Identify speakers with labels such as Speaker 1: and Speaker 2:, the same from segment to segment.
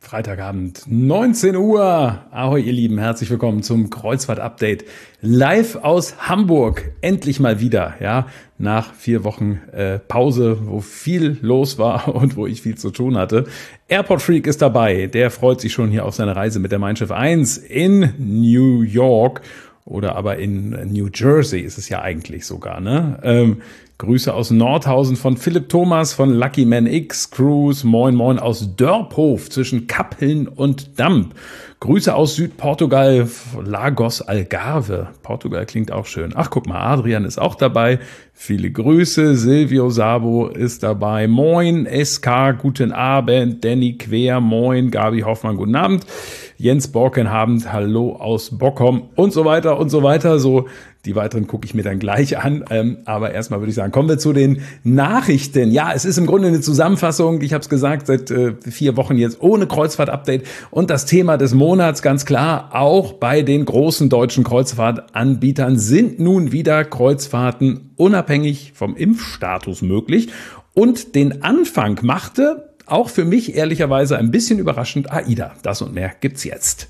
Speaker 1: Freitagabend, 19 Uhr. Ahoi, ihr Lieben, herzlich willkommen zum Kreuzfahrt-Update. Live aus Hamburg, endlich mal wieder, ja, nach 4 Wochen Pause, wo viel los war und wo ich viel zu tun hatte. Airport Freak ist dabei, der freut sich schon hier auf seine Reise mit der Mein Schiff 1 in New York. Oder aber in New Jersey ist es ja eigentlich sogar, ne? Grüße aus Nordhausen von Philipp Thomas von Lucky Man X Cruise. Moin Moin aus Dörphof zwischen Kappeln und Damp. Grüße aus Südportugal, Lagos Algarve. Portugal klingt auch schön. Ach, guck mal, Adrian ist auch dabei. Viele Grüße. Silvio Sabo ist dabei. Moin, SK, guten Abend. Danny Quer, moin. Gabi Hoffmann, guten Abend. Jens Borkenhabend, hallo aus Bockum und so weiter und so weiter. So, die weiteren gucke ich mir dann gleich an. Aber erstmal würde ich sagen, kommen wir zu den Nachrichten. Ja, es ist im Grunde eine Zusammenfassung. Ich habe es gesagt, seit 4 Wochen jetzt ohne Kreuzfahrt-Update. Und das Thema des Monats, ganz klar, auch bei den großen deutschen Kreuzfahrtanbietern sind nun wieder Kreuzfahrten unabhängig vom Impfstatus möglich. Und den Anfang machte, auch für mich ehrlicherweise ein bisschen überraschend, AIDA. Das und mehr gibt's jetzt.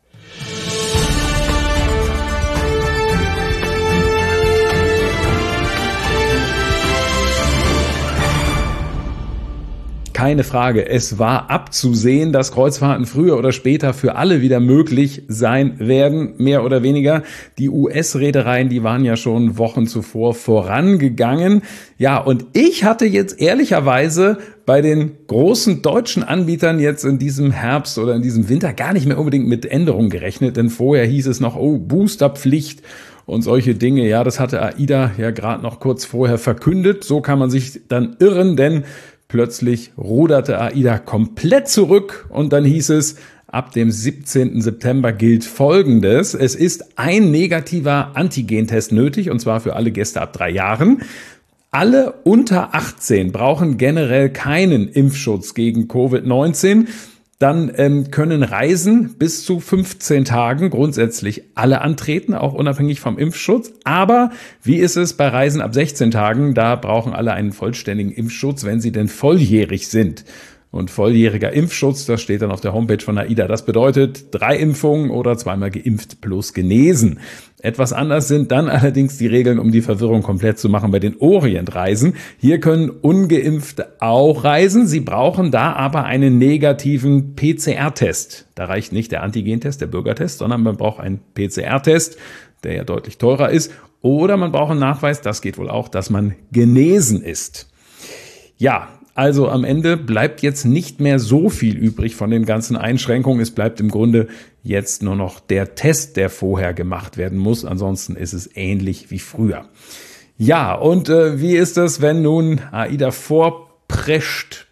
Speaker 1: Keine Frage, es war abzusehen, dass Kreuzfahrten früher oder später für alle wieder möglich sein werden, mehr oder weniger. Die US-Reedereien, die waren ja schon Wochen zuvor vorangegangen. Ja, und ich hatte jetzt ehrlicherweise bei den großen deutschen Anbietern jetzt in diesem Herbst oder in diesem Winter gar nicht mehr unbedingt mit Änderungen gerechnet, denn vorher hieß es noch, oh, Boosterpflicht und solche Dinge. Ja, das hatte AIDA ja gerade noch kurz vorher verkündet. So kann man sich dann irren, denn plötzlich ruderte AIDA komplett zurück und dann hieß es, ab dem 17. September gilt Folgendes. Es ist ein negativer Antigentest nötig und zwar für alle Gäste ab 3 Jahren. Alle unter 18 brauchen generell keinen Impfschutz gegen Covid-19. Dann können Reisen bis zu 15 Tagen grundsätzlich alle antreten, auch unabhängig vom Impfschutz. Aber wie ist es bei Reisen ab 16 Tagen? Da brauchen alle einen vollständigen Impfschutz, wenn sie denn volljährig sind. Und volljähriger Impfschutz, das steht dann auf der Homepage von AIDA. Das bedeutet 3 Impfungen oder 2-mal geimpft plus genesen. Etwas anders sind dann allerdings die Regeln, um die Verwirrung komplett zu machen bei den Orientreisen. Hier können Ungeimpfte auch reisen. Sie brauchen da aber einen negativen PCR-Test. Da reicht nicht der Antigentest, der Bürgertest, sondern man braucht einen PCR-Test, der ja deutlich teurer ist. Oder man braucht einen Nachweis, das geht wohl auch, dass man genesen ist. Ja, also am Ende bleibt jetzt nicht mehr so viel übrig von den ganzen Einschränkungen. Es bleibt im Grunde jetzt nur noch der Test, der vorher gemacht werden muss. Ansonsten ist es ähnlich wie früher. Ja, und wie ist es, wenn nun AIDA vorprescht,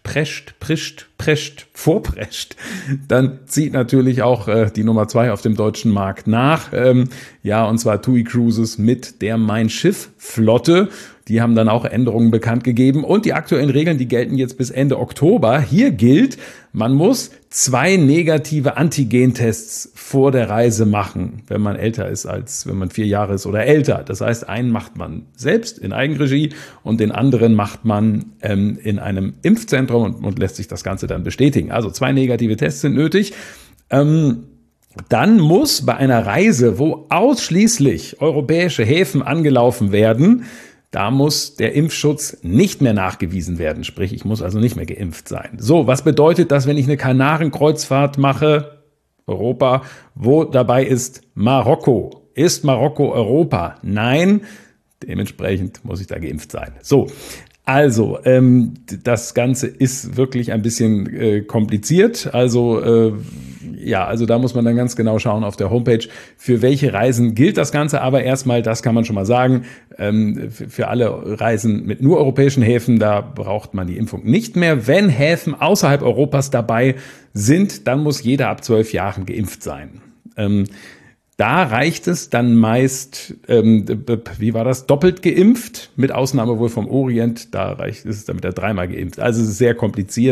Speaker 1: dann zieht natürlich auch die Nummer 2 auf dem deutschen Markt nach. Ja, und zwar TUI Cruises mit der Mein Schiff Flotte. Die haben dann auch Änderungen bekannt gegeben und die aktuellen Regeln, die gelten jetzt bis Ende Oktober. Hier gilt, man muss 2 negative Antigentests vor der Reise machen, wenn man älter ist als, wenn man 4 Jahre ist oder älter. Das heißt, einen macht man selbst in Eigenregie und den anderen macht man in einem Impfzentrum und lässt sich das Ganze dann bestätigen. Also 2 negative Tests sind nötig. Dann muss bei einer Reise, wo ausschließlich europäische Häfen angelaufen werden, da muss der Impfschutz nicht mehr nachgewiesen werden. Sprich, ich muss also nicht mehr geimpft sein. So, was bedeutet das, wenn ich eine Kanarenkreuzfahrt mache, Europa, wo dabei ist Marokko? Ist Marokko Europa? Nein, dementsprechend muss ich da geimpft sein. So, also, das Ganze ist wirklich ein bisschen kompliziert. Also, also da muss man dann ganz genau schauen auf der Homepage, für welche Reisen gilt das Ganze. Aber erstmal, das kann man schon mal sagen, für alle Reisen mit nur europäischen Häfen, da braucht man die Impfung nicht mehr. Wenn Häfen außerhalb Europas dabei sind, dann muss jeder ab 12 Jahren geimpft sein. Da reicht es dann meist, doppelt geimpft, mit Ausnahme wohl vom Orient, da reicht es, damit er 3-mal geimpft. Also es ist sehr kompliziert,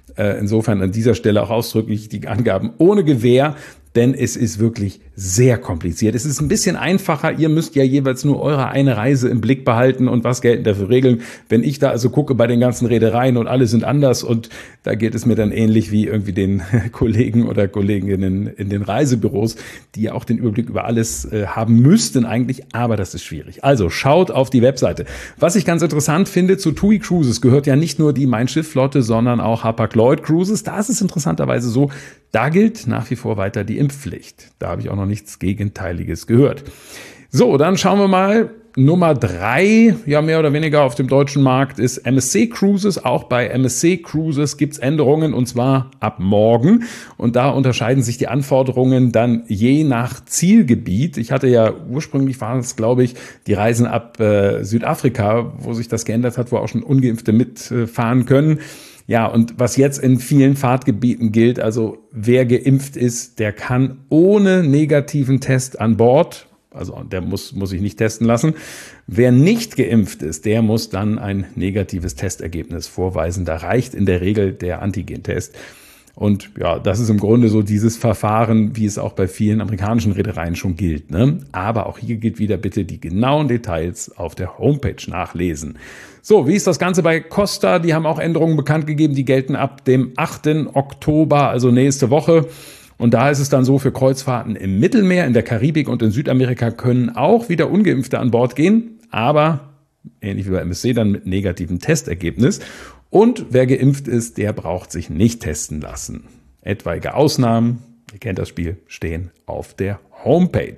Speaker 1: Insofern an dieser Stelle auch ausdrücklich die Angaben ohne Gewähr, denn es ist wirklich sehr kompliziert. Es ist ein bisschen einfacher. Ihr müsst ja jeweils nur eure eine Reise im Blick behalten und was gelten da für Regeln. Wenn ich da also gucke bei den ganzen Reedereien und alle sind anders und da geht es mir dann ähnlich wie irgendwie den Kollegen oder Kolleginnen in den Reisebüros, die ja auch den Überblick über alles haben müssten eigentlich, aber das ist schwierig. Also schaut auf die Webseite. Was ich ganz interessant finde, zu TUI Cruises gehört ja nicht nur die Mein Schiff-Flotte, sondern auch Hapag-Lloyd Cruises. Da ist es interessanterweise so, da gilt nach wie vor weiter die Impfpflicht. Da habe ich auch noch nichts Gegenteiliges gehört. So, dann schauen wir mal. Nummer 3, ja mehr oder weniger auf dem deutschen Markt, ist MSC Cruises. Auch bei MSC Cruises gibt's Änderungen und zwar ab morgen. Und da unterscheiden sich die Anforderungen dann je nach Zielgebiet. Ich hatte ja ursprünglich, war es glaube ich, die Reisen ab Südafrika, wo sich das geändert hat, wo auch schon Ungeimpfte mitfahren können. Ja, und was jetzt in vielen Fahrtgebieten gilt, also wer geimpft ist, der kann ohne negativen Test an Bord, also der muss sich nicht testen lassen. Wer nicht geimpft ist, der muss dann ein negatives Testergebnis vorweisen. Da reicht in der Regel der Antigentest. Und ja, das ist im Grunde so dieses Verfahren, wie es auch bei vielen amerikanischen Reedereien schon gilt, ne? Aber auch hier gilt wieder bitte die genauen Details auf der Homepage nachlesen. So, wie ist das Ganze bei Costa? Die haben auch Änderungen bekannt gegeben, die gelten ab dem 8. Oktober, also nächste Woche. Und da ist es dann so, für Kreuzfahrten im Mittelmeer, in der Karibik und in Südamerika können auch wieder Ungeimpfte an Bord gehen, aber ähnlich wie bei MSC dann mit negativem Testergebnis. Und wer geimpft ist, der braucht sich nicht testen lassen. Etwaige Ausnahmen, ihr kennt das Spiel, stehen auf der Homepage.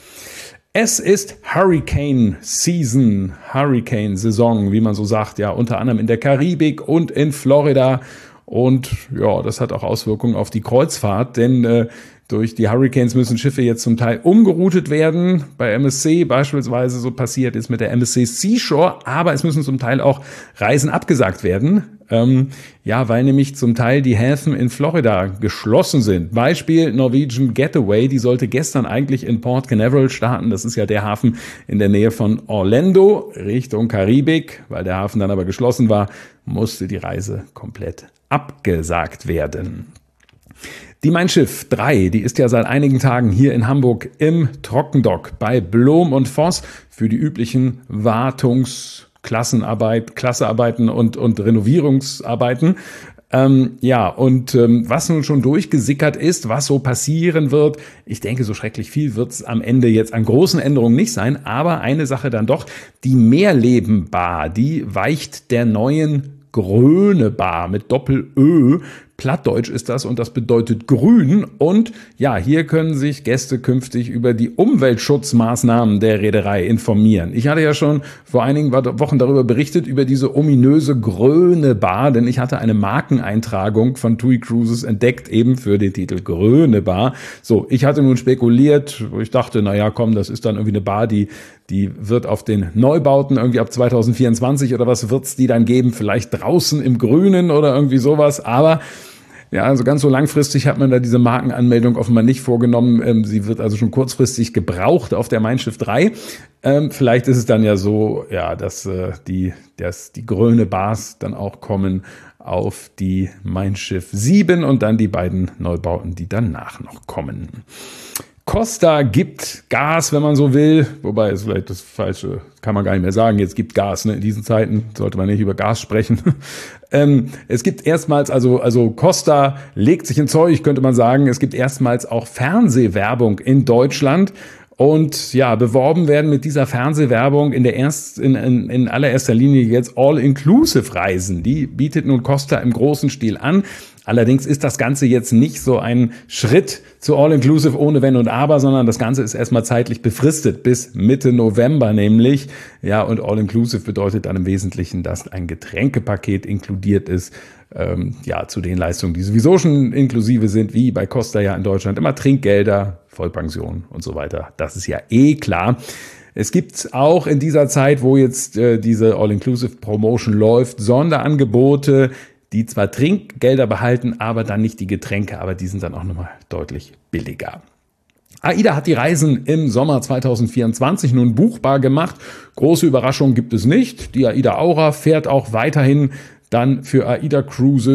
Speaker 1: Es ist Hurricane Season, Hurricane-Saison, wie man so sagt, ja, unter anderem in der Karibik und in Florida. Und ja, das hat auch Auswirkungen auf die Kreuzfahrt, denn durch die Hurricanes müssen Schiffe jetzt zum Teil umgeroutet werden. Bei MSC beispielsweise so passiert ist mit der MSC Seashore, aber es müssen zum Teil auch Reisen abgesagt werden. Ja, weil nämlich zum Teil die Häfen in Florida geschlossen sind. Beispiel Norwegian Getaway, die sollte gestern eigentlich in Port Canaveral starten. Das ist ja der Hafen in der Nähe von Orlando Richtung Karibik. Weil der Hafen dann aber geschlossen war, musste die Reise komplett abgesagt werden. Die Mein Schiff 3, die ist ja seit einigen Tagen hier in Hamburg im Trockendock bei Blom & Voss für die üblichen Klassearbeiten und Renovierungsarbeiten. Was nun schon durchgesickert ist, was so passieren wird, ich denke, so schrecklich viel wird es am Ende jetzt an großen Änderungen nicht sein, aber eine Sache dann doch, die Meerleben Bar, die weicht der neuen Gröne Bar mit Doppel-Ö. Plattdeutsch ist das und das bedeutet grün. Und ja, hier können sich Gäste künftig über die Umweltschutzmaßnahmen der Reederei informieren. Ich hatte ja schon vor einigen Wochen darüber berichtet, über diese ominöse Gröne Bar, denn ich hatte eine Markeneintragung von TUI Cruises entdeckt, eben für den Titel Gröne Bar. So, ich hatte nun spekuliert, wo ich dachte, naja, komm, das ist dann irgendwie eine Bar, die wird auf den Neubauten irgendwie ab 2024 oder was wird's die dann geben? Vielleicht draußen im Grünen oder irgendwie sowas. Aber ja, also ganz so langfristig hat man da diese Markenanmeldung offenbar nicht vorgenommen. Sie wird also schon kurzfristig gebraucht auf der Mein Schiff 3. Vielleicht ist es dann ja so, ja, dass die Gröne Bars dann auch kommen auf die Mein Schiff 7 und dann die beiden Neubauten, die danach noch kommen. Costa gibt Gas, wenn man so will, wobei ist vielleicht das Falsche, kann man gar nicht mehr sagen, jetzt gibt Gas, ne? In diesen Zeiten sollte man nicht über Gas sprechen. Es gibt erstmals, also Costa legt sich ins Zeug, könnte man sagen, es gibt erstmals auch Fernsehwerbung in Deutschland. Und ja, beworben werden mit dieser Fernsehwerbung in allererster Linie jetzt All-Inclusive-Reisen. Die bietet nun Costa im großen Stil an. Allerdings ist das Ganze jetzt nicht so ein Schritt zu All-Inclusive ohne Wenn und Aber, sondern das Ganze ist erstmal zeitlich befristet bis Mitte November nämlich. Ja, und All-Inclusive bedeutet dann im Wesentlichen, dass ein Getränkepaket inkludiert ist. Zu den Leistungen, die sowieso schon inklusive sind, wie bei Costa ja in Deutschland immer Trinkgelder, Vollpension und so weiter. Das ist ja klar. Es gibt auch in dieser Zeit, wo jetzt diese All-Inclusive-Promotion läuft, Sonderangebote, die zwar Trinkgelder behalten, aber dann nicht die Getränke, aber die sind dann auch nochmal deutlich billiger. AIDA hat die Reisen im Sommer 2024 nun buchbar gemacht. Große Überraschung gibt es nicht. Die AIDA Aura fährt auch weiterhin dann für AIDA Cruises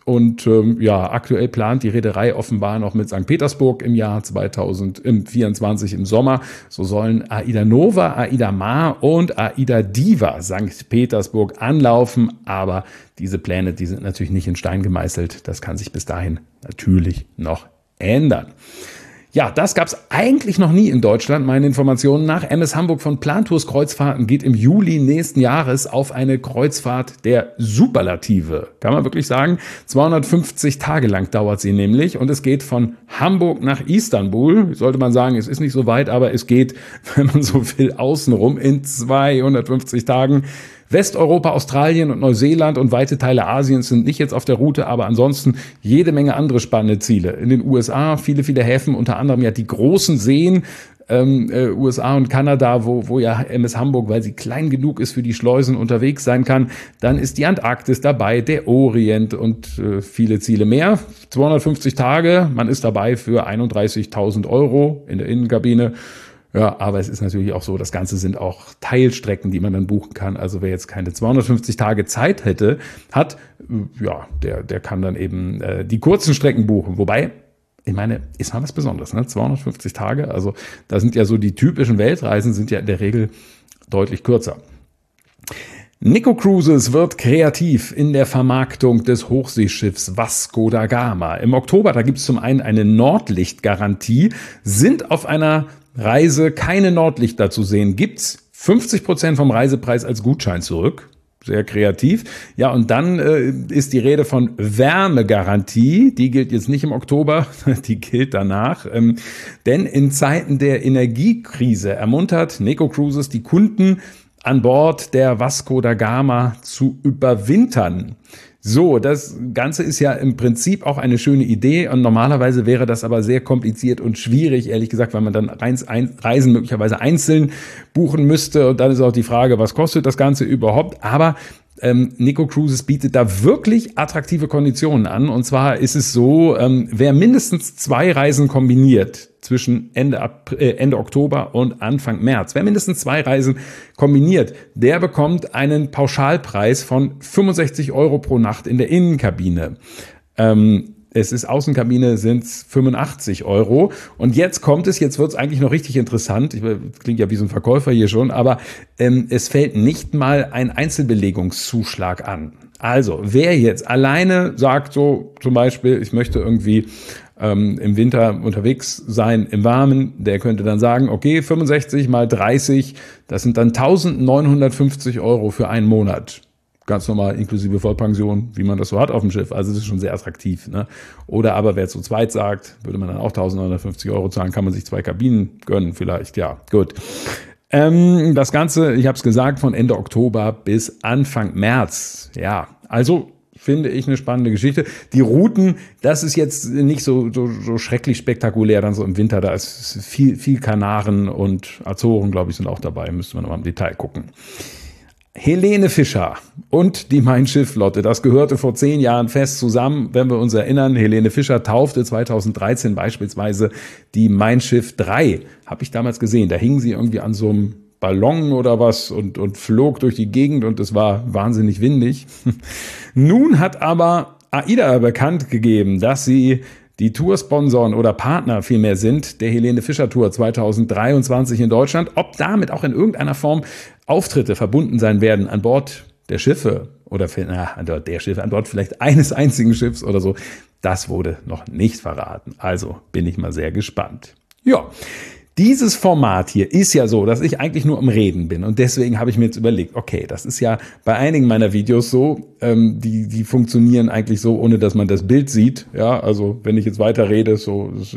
Speaker 1: Und aktuell plant die Reederei offenbar noch mit St. Petersburg im Jahr 2024 im Sommer. So sollen Aida Nova, Aida Mar und Aida Diva St. Petersburg anlaufen. Aber diese Pläne, die sind natürlich nicht in Stein gemeißelt. Das kann sich bis dahin natürlich noch ändern. Ja, das gab's eigentlich noch nie in Deutschland, meinen Informationen nach. MS Hamburg von Plantours Kreuzfahrten geht im Juli nächsten Jahres auf eine Kreuzfahrt der Superlative. Kann man wirklich sagen. 250 Tage lang dauert sie nämlich und es geht von Hamburg nach Istanbul. Sollte man sagen, es ist nicht so weit, aber es geht, wenn man so will, außenrum in 250 Tagen. Westeuropa, Australien und Neuseeland und weite Teile Asiens sind nicht jetzt auf der Route, aber ansonsten jede Menge andere spannende Ziele. In den USA viele Häfen, unter anderem ja die großen Seen, USA und Kanada, wo ja MS Hamburg, weil sie klein genug ist für die Schleusen, unterwegs sein kann. Dann ist die Antarktis dabei, der Orient und viele Ziele mehr. 250 Tage, man ist dabei für 31.000 € in der Innenkabine. Ja, aber es ist natürlich auch so, das Ganze sind auch Teilstrecken, die man dann buchen kann. Also wer jetzt keine 250 Tage Zeit der kann dann eben die kurzen Strecken buchen. Wobei, ich meine, ist mal was Besonderes, ne? 250 Tage, also da sind ja so die typischen Weltreisen, sind ja in der Regel deutlich kürzer. Nico Cruises wird kreativ in der Vermarktung des Hochseeschiffs Vasco da Gama. Im Oktober, da gibt es zum einen eine Nordlichtgarantie, sind auf einer Reise keine Nordlichter zu sehen, gibt's 50% vom Reisepreis als Gutschein zurück. Sehr kreativ. Ja, und dann ist die Rede von Wärmegarantie. Die gilt jetzt nicht im Oktober, die gilt danach. Denn in Zeiten der Energiekrise ermuntert Nico Cruises die Kunden an Bord der Vasco da Gama zu überwintern. So, das Ganze ist ja im Prinzip auch eine schöne Idee und normalerweise wäre das aber sehr kompliziert und schwierig, ehrlich gesagt, weil man dann Reisen möglicherweise einzeln buchen müsste und dann ist auch die Frage, was kostet das Ganze überhaupt, aber Nico Cruises bietet da wirklich attraktive Konditionen an und zwar ist es so, wer mindestens 2 Reisen kombiniert zwischen Ende Oktober und Anfang März. Wer mindestens 2 Reisen kombiniert, der bekommt einen Pauschalpreis von 65 € pro Nacht in der Innenkabine. Es ist Außenkabine, sind es 85 €. Und jetzt wird es eigentlich noch richtig interessant. Klingt ja wie so ein Verkäufer hier schon, aber es fällt nicht mal ein Einzelbelegungszuschlag an. Also, wer jetzt alleine sagt, so zum Beispiel, ich möchte irgendwie im Winter unterwegs sein, im Warmen, der könnte dann sagen, okay, 65 mal 30, das sind dann 1.950 € für einen Monat. Ganz normal, inklusive Vollpension, wie man das so hat auf dem Schiff. Also das ist schon sehr attraktiv, ne? Oder aber wer zu zweit sagt, würde man dann auch 1.950 € zahlen, kann man sich 2 Kabinen gönnen vielleicht, ja, gut. Das Ganze, ich habe es gesagt, von Ende Oktober bis Anfang März. Ja, also finde ich eine spannende Geschichte. Die Routen, das ist jetzt nicht so schrecklich spektakulär, dann so im Winter, da ist viel Kanaren und Azoren, glaube ich, sind auch dabei, müsste man noch mal im Detail gucken. Helene Fischer und die Mein Schiff-Flotte, das gehörte vor 10 Jahren fest zusammen, wenn wir uns erinnern. Helene Fischer taufte 2013 beispielsweise die Mein Schiff 3, habe ich damals gesehen. Da hing sie irgendwie an so einem Ballon oder was und flog durch die Gegend und es war wahnsinnig windig. Nun hat aber AIDA bekannt gegeben, dass sie die Toursponsoren oder Partner vielmehr sind der Helene Fischer Tour 2023 in Deutschland. Ob damit auch in irgendeiner Form Auftritte verbunden sein werden an Bord der Schiffe oder an Bord vielleicht eines einzigen Schiffs oder so, das wurde noch nicht verraten. Also bin ich mal sehr gespannt. Ja. Dieses Format hier ist ja so, dass ich eigentlich nur am Reden bin und deswegen habe ich mir jetzt überlegt, okay, das ist ja bei einigen meiner Videos so, die funktionieren eigentlich so, ohne dass man das Bild sieht, ja, also wenn ich jetzt weiter rede, ist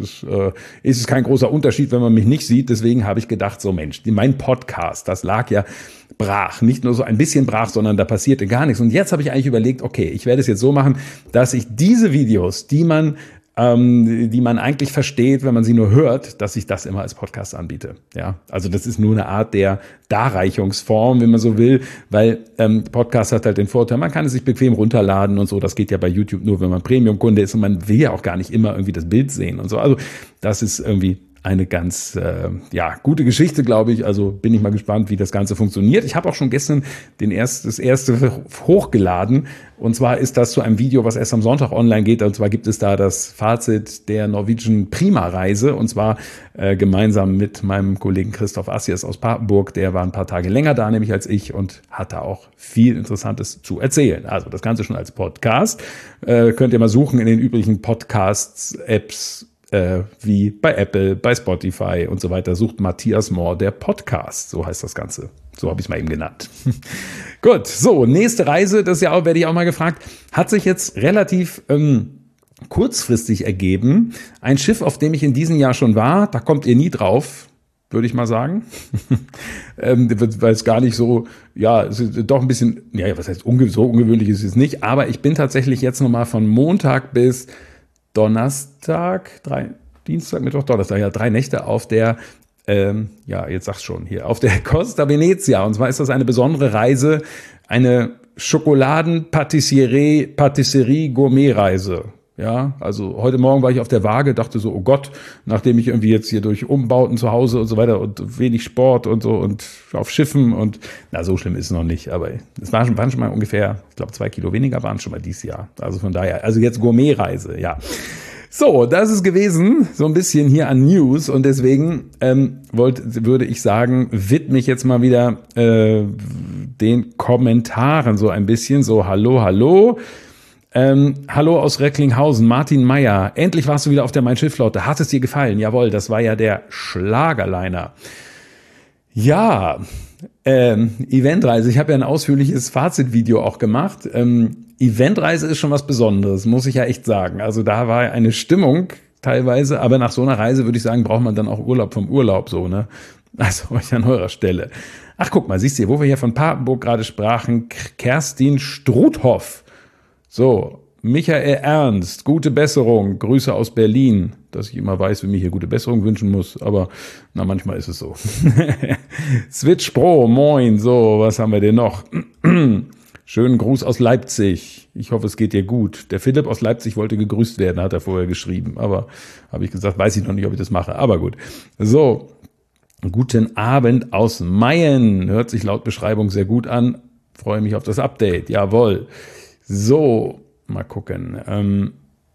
Speaker 1: es kein großer Unterschied, wenn man mich nicht sieht, deswegen habe ich gedacht, so Mensch, mein Podcast, das lag ja brach, nicht nur so ein bisschen brach, sondern da passierte gar nichts und jetzt habe ich eigentlich überlegt, okay, ich werde es jetzt so machen, dass ich diese Videos, die man eigentlich versteht, wenn man sie nur hört, dass ich das immer als Podcast anbiete. Ja, also das ist nur eine Art der Darreichungsform, wenn man so will, weil Podcast hat halt den Vorteil, man kann es sich bequem runterladen und so. Das geht ja bei YouTube nur, wenn man Premium-Kunde ist und man will ja auch gar nicht immer irgendwie das Bild sehen und so. Also das ist irgendwie eine ganz gute Geschichte, glaube ich. Also bin ich mal gespannt, wie das Ganze funktioniert. Ich habe auch schon gestern das erste hochgeladen. Und zwar ist das zu einem Video, was erst am Sonntag online geht. Und zwar gibt es da das Fazit der Norwegian Prima-Reise. Und zwar gemeinsam mit meinem Kollegen Christoph Assiers aus Papenburg. Der war ein paar Tage länger da, nämlich als ich, und hatte auch viel Interessantes zu erzählen. Also das Ganze schon als Podcast. Könnt ihr mal suchen in den üblichen Podcasts-Apps, wie bei Apple, bei Spotify und so weiter. Sucht Matthias Mohr, der Podcast. So heißt das Ganze. So habe ich es mal eben genannt. Gut, so, nächste Reise, das ja auch, werde ich auch mal gefragt, hat sich jetzt relativ kurzfristig ergeben. Ein Schiff, auf dem ich in diesem Jahr schon war, da kommt ihr nie drauf, würde ich mal sagen. Weil es gar nicht so, es ist doch ein bisschen, was heißt so ungewöhnlich ist es nicht, aber ich bin tatsächlich jetzt nochmal von Montag bis Donnerstag, Dienstag, Mittwoch, Donnerstag, 3 Nächte auf der, jetzt sag's schon hier, auf der Costa Venezia. Und zwar ist das eine besondere Reise, eine Schokoladen-Patisserie-Gourmet-Reise. Ja, also heute Morgen war ich auf der Waage, dachte so, oh Gott, nachdem ich irgendwie jetzt hier durch Umbauten zu Hause und so weiter und wenig Sport und so und auf Schiffen und, so schlimm ist es noch nicht, aber es waren schon mal ungefähr, ich glaube 2 Kilo weniger waren schon mal dieses Jahr. Also von daher, also jetzt Gourmet-Reise, ja. So, das ist gewesen, so ein bisschen hier an News, und deswegen würde ich sagen, widme ich jetzt mal wieder den Kommentaren so ein bisschen, so hallo. Hallo aus Recklinghausen, Martin Meyer. Endlich warst du wieder auf der Mein-Schiff-Flotte. Hat es dir gefallen? Jawohl, das war ja der Schlagerliner. Ja, Eventreise. Ich habe ja ein ausführliches Fazitvideo auch gemacht. Eventreise ist schon was Besonderes, muss ich ja echt sagen. Also da war eine Stimmung teilweise, aber nach so einer Reise würde ich sagen, braucht man dann auch Urlaub vom Urlaub, so, ne? Also euch an eurer Stelle. Ach, guck mal, siehst du, wo wir hier von Papenburg gerade sprachen, Kerstin Struthoff. So, Michael Ernst, gute Besserung, Grüße aus Berlin, dass ich immer weiß, wie mir hier gute Besserung wünschen muss, aber manchmal ist es so. Switch Pro, moin, so, was haben wir denn noch? Schönen Gruß aus Leipzig, ich hoffe, es geht dir gut. Der Philipp aus Leipzig wollte gegrüßt werden, hat er vorher geschrieben, aber habe ich gesagt, weiß ich noch nicht, ob ich das mache, aber gut. So, guten Abend aus Mayen, hört sich laut Beschreibung sehr gut an, freue mich auf das Update, jawohl. So, mal gucken.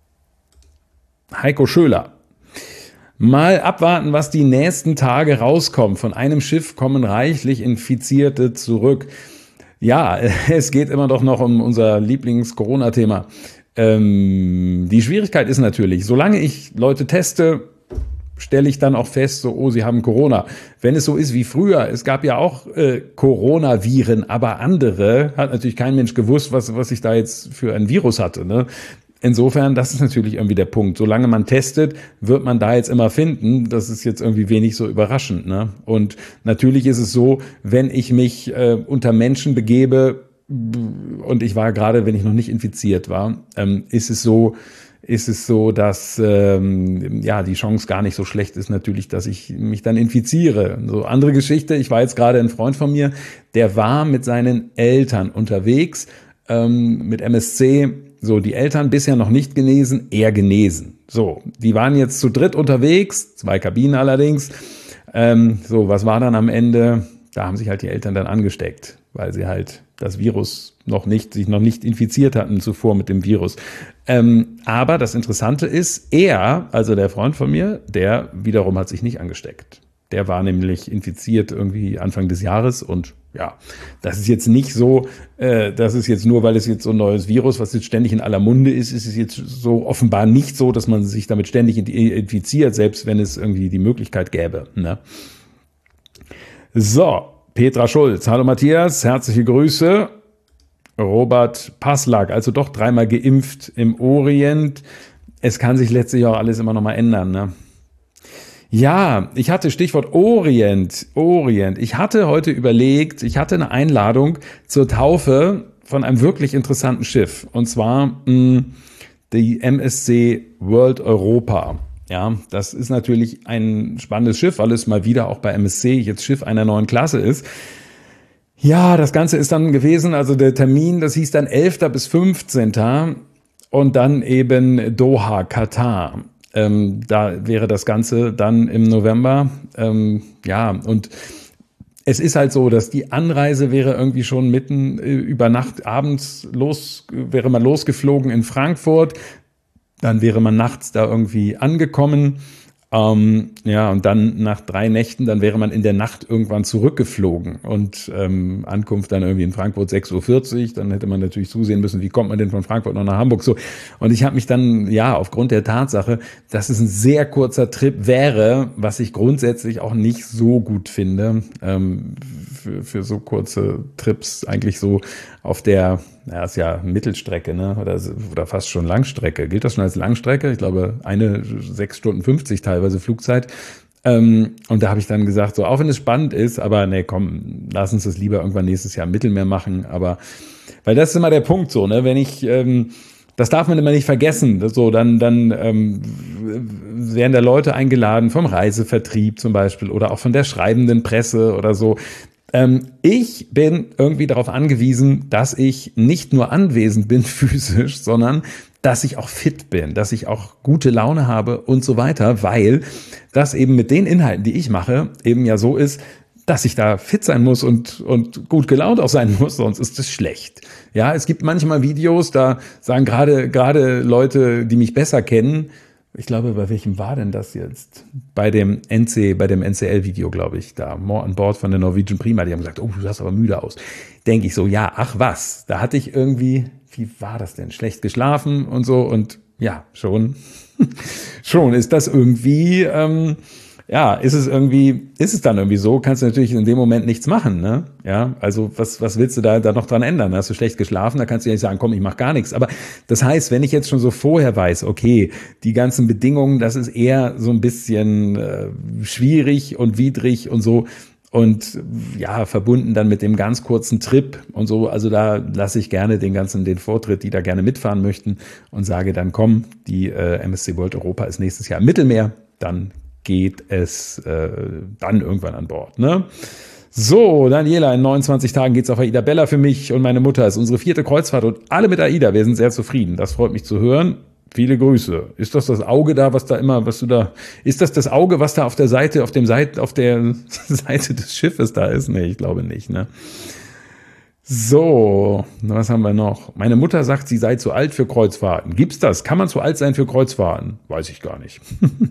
Speaker 1: Heiko Schöler. Mal abwarten, was die nächsten Tage rauskommt. Von einem Schiff kommen reichlich Infizierte zurück. Ja, es geht immer doch noch um unser Lieblings-Corona-Thema. Die Schwierigkeit ist natürlich, solange ich Leute teste, stelle ich dann auch fest, so, sie haben Corona. Wenn es so ist wie früher, es gab ja auch Coronaviren, aber andere, hat natürlich kein Mensch gewusst, was ich da jetzt für ein Virus hatte, ne? Insofern, das ist natürlich irgendwie der Punkt. Solange man testet, wird man da jetzt immer finden. Das ist jetzt irgendwie wenig so überraschend, ne? Und natürlich ist es so, wenn ich mich unter Menschen begebe, und ich war gerade, wenn ich noch nicht infiziert war, ist es so, dass die Chance gar nicht so schlecht ist natürlich, dass ich mich dann infiziere. So, andere Geschichte, ich war jetzt gerade ein Freund von mir, der war mit seinen Eltern unterwegs mit MSC. So, die Eltern bisher noch nicht genesen, er genesen. So, die waren jetzt zu dritt unterwegs, 2 Kabinen allerdings. Was war dann am Ende? Da haben sich halt die Eltern dann angesteckt, weil sie halt das Virus sich noch nicht infiziert hatten zuvor mit dem Virus. Aber das Interessante ist, er, also der Freund von mir, der wiederum hat sich nicht angesteckt. Der war nämlich infiziert irgendwie Anfang des Jahres, und ja, das ist jetzt nicht so, das ist jetzt nur, weil es jetzt so ein neues Virus, was jetzt ständig in aller Munde ist es jetzt so offenbar nicht so, dass man sich damit ständig infiziert, selbst wenn es irgendwie die Möglichkeit gäbe, ne? So, Petra Schulz, hallo Matthias, herzliche Grüße. Robert Passlack, also doch 3-mal geimpft im Orient. Es kann sich letztlich auch alles immer noch mal ändern, ne? Ja, ich hatte Stichwort Orient. Ich hatte heute überlegt, ich hatte eine Einladung zur Taufe von einem wirklich interessanten Schiff. Und zwar die MSC World Europa. Ja, das ist natürlich ein spannendes Schiff, weil es mal wieder auch bei MSC jetzt Schiff einer neuen Klasse ist. Ja, das Ganze ist dann gewesen, also der Termin, das hieß dann 11. bis 15. und dann eben Doha, Katar. Da wäre das Ganze dann im November. Und es ist halt so, dass die Anreise wäre irgendwie schon mitten über Nacht abends wäre man losgeflogen in Frankfurt. Dann wäre man nachts da irgendwie angekommen. Und dann nach 3 Nächten, dann wäre man in der Nacht irgendwann zurückgeflogen. Und Ankunft dann irgendwie in Frankfurt 6:40 Uhr. Dann hätte man natürlich zusehen müssen, wie kommt man denn von Frankfurt noch nach Hamburg so. Und ich habe mich dann, aufgrund der Tatsache, dass es ein sehr kurzer Trip wäre, was ich grundsätzlich auch nicht so gut finde, für so kurze Trips eigentlich so auf der, ist ja Mittelstrecke, ne? Oder fast schon Langstrecke. Gilt das schon als Langstrecke? Ich glaube, 6 Stunden 50 teilweise Flugzeit. Und da habe ich dann gesagt, so, auch wenn es spannend ist, aber nee, komm, lass uns das lieber irgendwann nächstes Jahr im Mittelmeer machen. Aber, weil das ist immer der Punkt so, ne? Wenn ich, das darf man immer nicht vergessen. So, dann werden da Leute eingeladen vom Reisevertrieb zum Beispiel oder auch von der schreibenden Presse oder so. Ich bin irgendwie darauf angewiesen, dass ich nicht nur anwesend bin physisch, sondern dass ich auch fit bin, dass ich auch gute Laune habe und so weiter, weil das eben mit den Inhalten, die ich mache, eben ja so ist, dass ich da fit sein muss und gut gelaunt auch sein muss, sonst ist es schlecht. Ja, es gibt manchmal Videos, da sagen gerade Leute, die mich besser kennen, ich glaube, bei welchem war denn das jetzt? Bei dem NCL-Video, glaube ich, da, More on Board von der Norwegian Prima, die haben gesagt, oh, du sahst aber müde aus. Denke ich so, ja, ach was, da hatte ich irgendwie, wie war das denn, schlecht geschlafen und so und ja, schon ist das irgendwie, ist es dann irgendwie so, kannst du natürlich in dem Moment nichts machen, ne? Ja, also was willst du da noch dran ändern? Hast du schlecht geschlafen, da kannst du ja nicht sagen, komm, ich mach gar nichts. Aber das heißt, wenn ich jetzt schon so vorher weiß, okay, die ganzen Bedingungen, das ist eher so ein bisschen schwierig und widrig und so und ja, verbunden dann mit dem ganz kurzen Trip und so, also da lasse ich gerne den Vortritt, die da gerne mitfahren möchten und sage dann, komm, die MSC World Europa ist nächstes Jahr im Mittelmeer, dann geht es dann irgendwann an Bord. Ne? So, Daniela, in 29 Tagen geht's auf AIDA Bella für mich und meine Mutter. Ist unsere 4. Kreuzfahrt und alle mit AIDA. Wir sind sehr zufrieden. Das freut mich zu hören. Viele Grüße. Ist das Auge da, ist das Auge, was da auf der Seite des Schiffes da ist? Nee, ich glaube nicht, ne? So, was haben wir noch? Meine Mutter sagt, sie sei zu alt für Kreuzfahrten. Gibt's das? Kann man zu alt sein für Kreuzfahrten? Weiß ich gar nicht.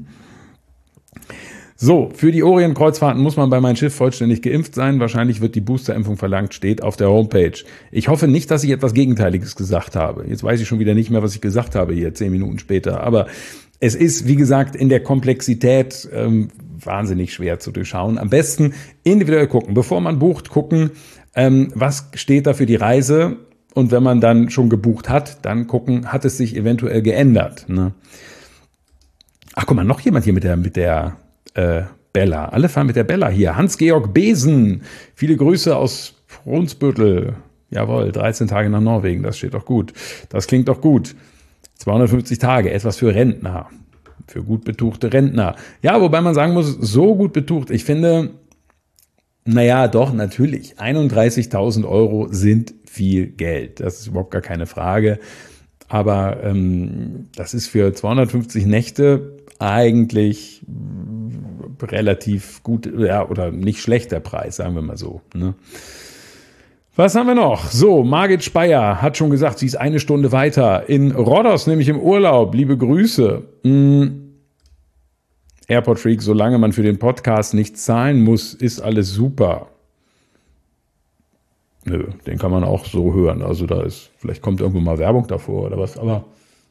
Speaker 1: So, für die Orient-Kreuzfahrten muss man bei meinem Schiff vollständig geimpft sein. Wahrscheinlich wird die Boosterimpfung verlangt, steht auf der Homepage. Ich hoffe nicht, dass ich etwas Gegenteiliges gesagt habe. Jetzt weiß ich schon wieder nicht mehr, was ich gesagt habe hier, 10 Minuten später. Aber es ist, wie gesagt, in der Komplexität wahnsinnig schwer zu durchschauen. Am besten individuell gucken. Bevor man bucht, gucken, was steht da für die Reise. Und wenn man dann schon gebucht hat, dann gucken, hat es sich eventuell geändert. Ne? Ach, guck mal, noch jemand hier mit der Bella. Alle fahren mit der Bella hier. Hans-Georg Besen. Viele Grüße aus Brunsbüttel. Jawohl, 13 Tage nach Norwegen. Das steht doch gut. Das klingt doch gut. 250 Tage. Etwas für Rentner. Für gut betuchte Rentner. Ja, wobei man sagen muss, so gut betucht. Ich finde, naja, doch, natürlich. 31.000 Euro sind viel Geld. Das ist überhaupt gar keine Frage. Aber das ist für 250 Nächte eigentlich relativ gut, ja, oder nicht schlechter Preis, sagen wir mal so. Ne? Was haben wir noch? So, Margit Speyer hat schon gesagt, sie ist 1 Stunde weiter in Rhodos, nämlich im Urlaub. Liebe Grüße. Airport Freak, solange man für den Podcast nichts zahlen muss, ist alles super. Nö, den kann man auch so hören. Also vielleicht kommt irgendwo mal Werbung davor oder was, aber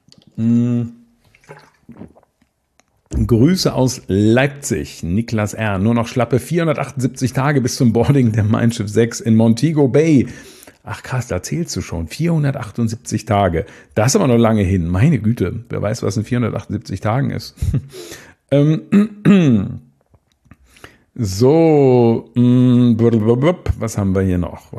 Speaker 1: Grüße aus Leipzig, Niklas R. Nur noch schlappe 478 Tage bis zum Boarding der Mein Schiff 6 in Montego Bay. Ach krass, da zählst du schon. 478 Tage. Das ist aber noch lange hin. Meine Güte, wer weiß, was in 478 Tagen ist. So, was haben wir hier noch?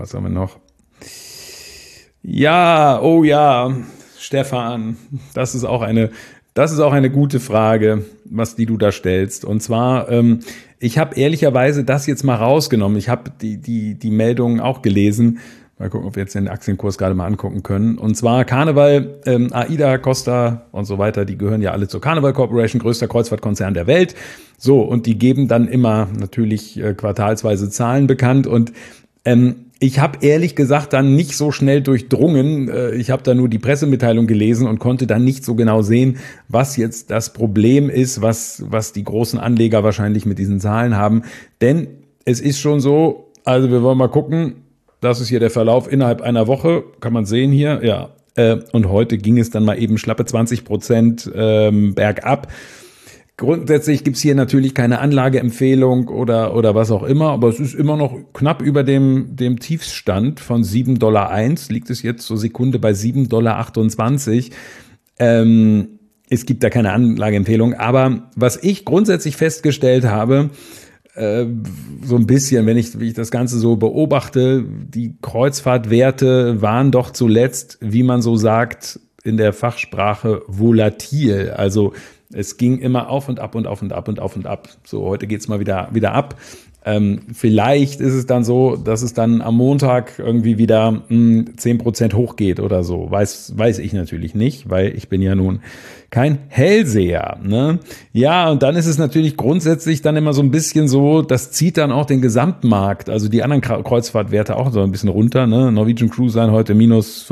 Speaker 1: Ja, oh ja, Stefan, das ist auch eine gute Frage, die du da stellst. Und zwar, ich habe ehrlicherweise das jetzt mal rausgenommen. Ich habe die Meldungen auch gelesen, Mal gucken, ob wir jetzt den Aktienkurs gerade mal angucken können. Und zwar Carnival, AIDA, Costa und so weiter, die gehören ja alle zur Carnival Corporation, größter Kreuzfahrtkonzern der Welt. So, und die geben dann immer natürlich quartalsweise Zahlen bekannt. Und ich habe ehrlich gesagt dann nicht so schnell durchdrungen. Ich habe da nur die Pressemitteilung gelesen und konnte dann nicht so genau sehen, was jetzt das Problem ist, was die großen Anleger wahrscheinlich mit diesen Zahlen haben. Denn es ist schon so, also wir wollen mal gucken, das ist hier der Verlauf innerhalb einer Woche, kann man sehen hier, ja. Und heute ging es dann mal eben schlappe 20% bergab. Grundsätzlich gibt's hier natürlich keine Anlageempfehlung oder was auch immer, aber es ist immer noch knapp über dem Tiefsstand von $7,01, liegt es jetzt zur Sekunde bei $7,28. Es gibt da keine Anlageempfehlung, aber was ich grundsätzlich festgestellt habe, so ein bisschen, wie ich das Ganze so beobachte, die Kreuzfahrtwerte waren doch zuletzt, wie man so sagt, in der Fachsprache volatil. Also es ging immer auf und ab und auf und ab und auf und ab. So, heute geht's mal wieder ab. Vielleicht ist es dann so, dass es dann am Montag irgendwie wieder 10% hochgeht oder so. Weiß ich natürlich nicht, weil ich bin ja nun kein Hellseher, ne? Ja, und dann ist es natürlich grundsätzlich dann immer so ein bisschen so, das zieht dann auch den Gesamtmarkt, also die anderen Kreuzfahrtwerte auch so ein bisschen runter, ne? Norwegian Cruise Line heute minus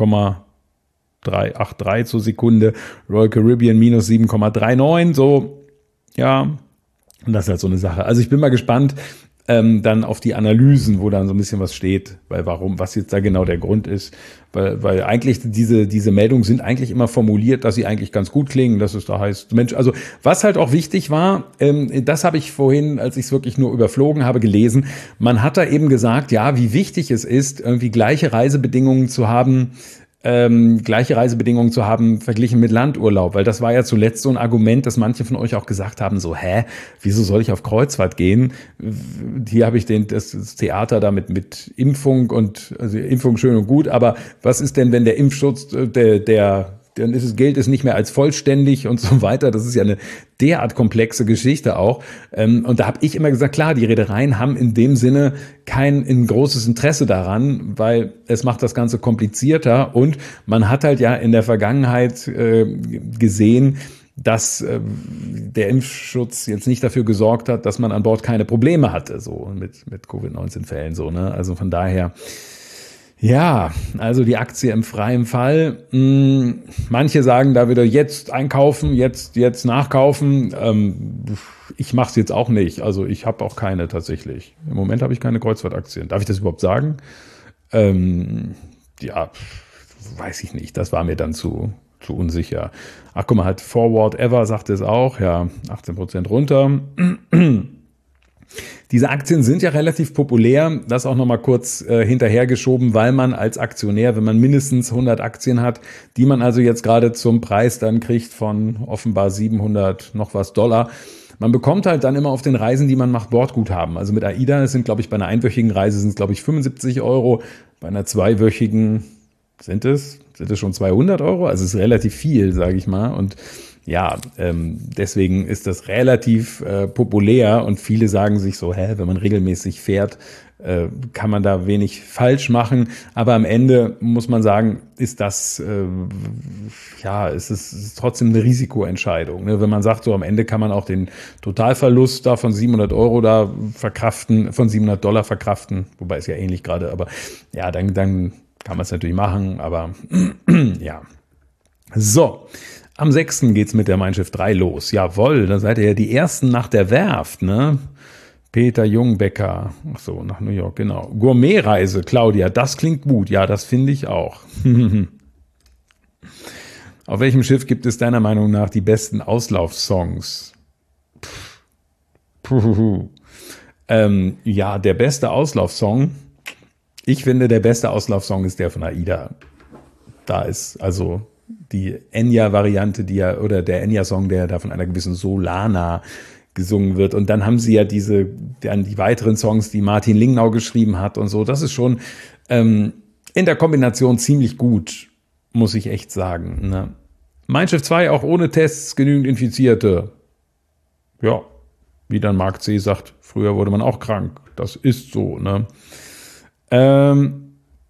Speaker 1: 14,383 zur Sekunde, Royal Caribbean minus 7,39, so, ja. Und das ist halt so eine Sache. Also ich bin mal gespannt dann auf die Analysen, wo dann so ein bisschen was steht, weil was jetzt da genau der Grund ist. Weil eigentlich diese Meldungen sind eigentlich immer formuliert, dass sie eigentlich ganz gut klingen, dass es da heißt, Mensch, also was halt auch wichtig war, das habe ich vorhin, als ich es wirklich nur überflogen habe, gelesen, man hat da eben gesagt, ja, wie wichtig es ist, irgendwie gleiche Reisebedingungen zu haben, verglichen mit Landurlaub, weil das war ja zuletzt so ein Argument, dass manche von euch auch gesagt haben, so, wieso soll ich auf Kreuzfahrt gehen? Hier habe ich das Theater da mit Impfung und, also Impfung schön und gut, aber was ist denn, wenn der Impfschutz, dann gilt es nicht mehr als vollständig und so weiter. Das ist ja eine derart komplexe Geschichte auch. Und da habe ich immer gesagt, klar, die Reedereien haben in dem Sinne kein großes Interesse daran, weil es macht das Ganze komplizierter. Und man hat halt ja in der Vergangenheit gesehen, dass der Impfschutz jetzt nicht dafür gesorgt hat, dass man an Bord keine Probleme hatte, so mit Covid-19-Fällen, so, ne? Also von daher, ja, also die Aktie im freien Fall. Manche sagen da wieder jetzt einkaufen, jetzt nachkaufen. Ich mache es jetzt auch nicht. Also ich habe auch keine tatsächlich. Im Moment habe ich keine Kreuzfahrtaktien. Darf ich das überhaupt sagen? Ja, weiß ich nicht. Das war mir dann zu unsicher. Ach, guck mal, halt Forward Ever sagt es auch. Ja, 18% runter. Diese Aktien sind ja relativ populär, das auch nochmal kurz hinterhergeschoben, weil man als Aktionär, wenn man mindestens 100 Aktien hat, die man also jetzt gerade zum Preis dann kriegt von offenbar 700 noch was $, man bekommt halt dann immer auf den Reisen, die man macht, Bordguthaben. Also mit AIDA, das sind, glaube ich, bei einer einwöchigen Reise sind es, glaube ich, 75 €, bei einer zweiwöchigen sind es schon 200 €, also es ist relativ viel, sage ich mal, und ja, deswegen ist das relativ populär und viele sagen sich so, wenn man regelmäßig fährt, kann man da wenig falsch machen. Aber am Ende muss man sagen, ist das, es ist trotzdem eine Risikoentscheidung. Ne? Wenn man sagt, so am Ende kann man auch den Totalverlust da von 700 € da verkraften, von $700 verkraften, wobei es ja ähnlich gerade, aber ja, dann kann man es natürlich machen, aber ja. So. Am 6. geht's mit der Mein Schiff 3 los. Jawohl, da seid ihr ja die Ersten nach der Werft, ne? Peter Jungbecker, ach so, nach New York, genau. Gourmetreise, Claudia, das klingt gut. Ja, das finde ich auch. Auf welchem Schiff gibt es deiner Meinung nach die besten Auslaufsongs? Ja, der beste Auslaufsong. Ich finde, der beste Auslaufsong ist der von AIDA. Da ist also die Enya-Variante, oder der Enya-Song, der da von einer gewissen Solana gesungen wird. Und dann haben sie ja die weiteren Songs, die Martin Lingnau geschrieben hat und so. Das ist schon in der Kombination ziemlich gut, muss ich echt sagen. Ne? Mein Schiff 2 auch ohne Tests, genügend Infizierte. Ja, wie dann Mark C. sagt, früher wurde man auch krank. Das ist so, ne?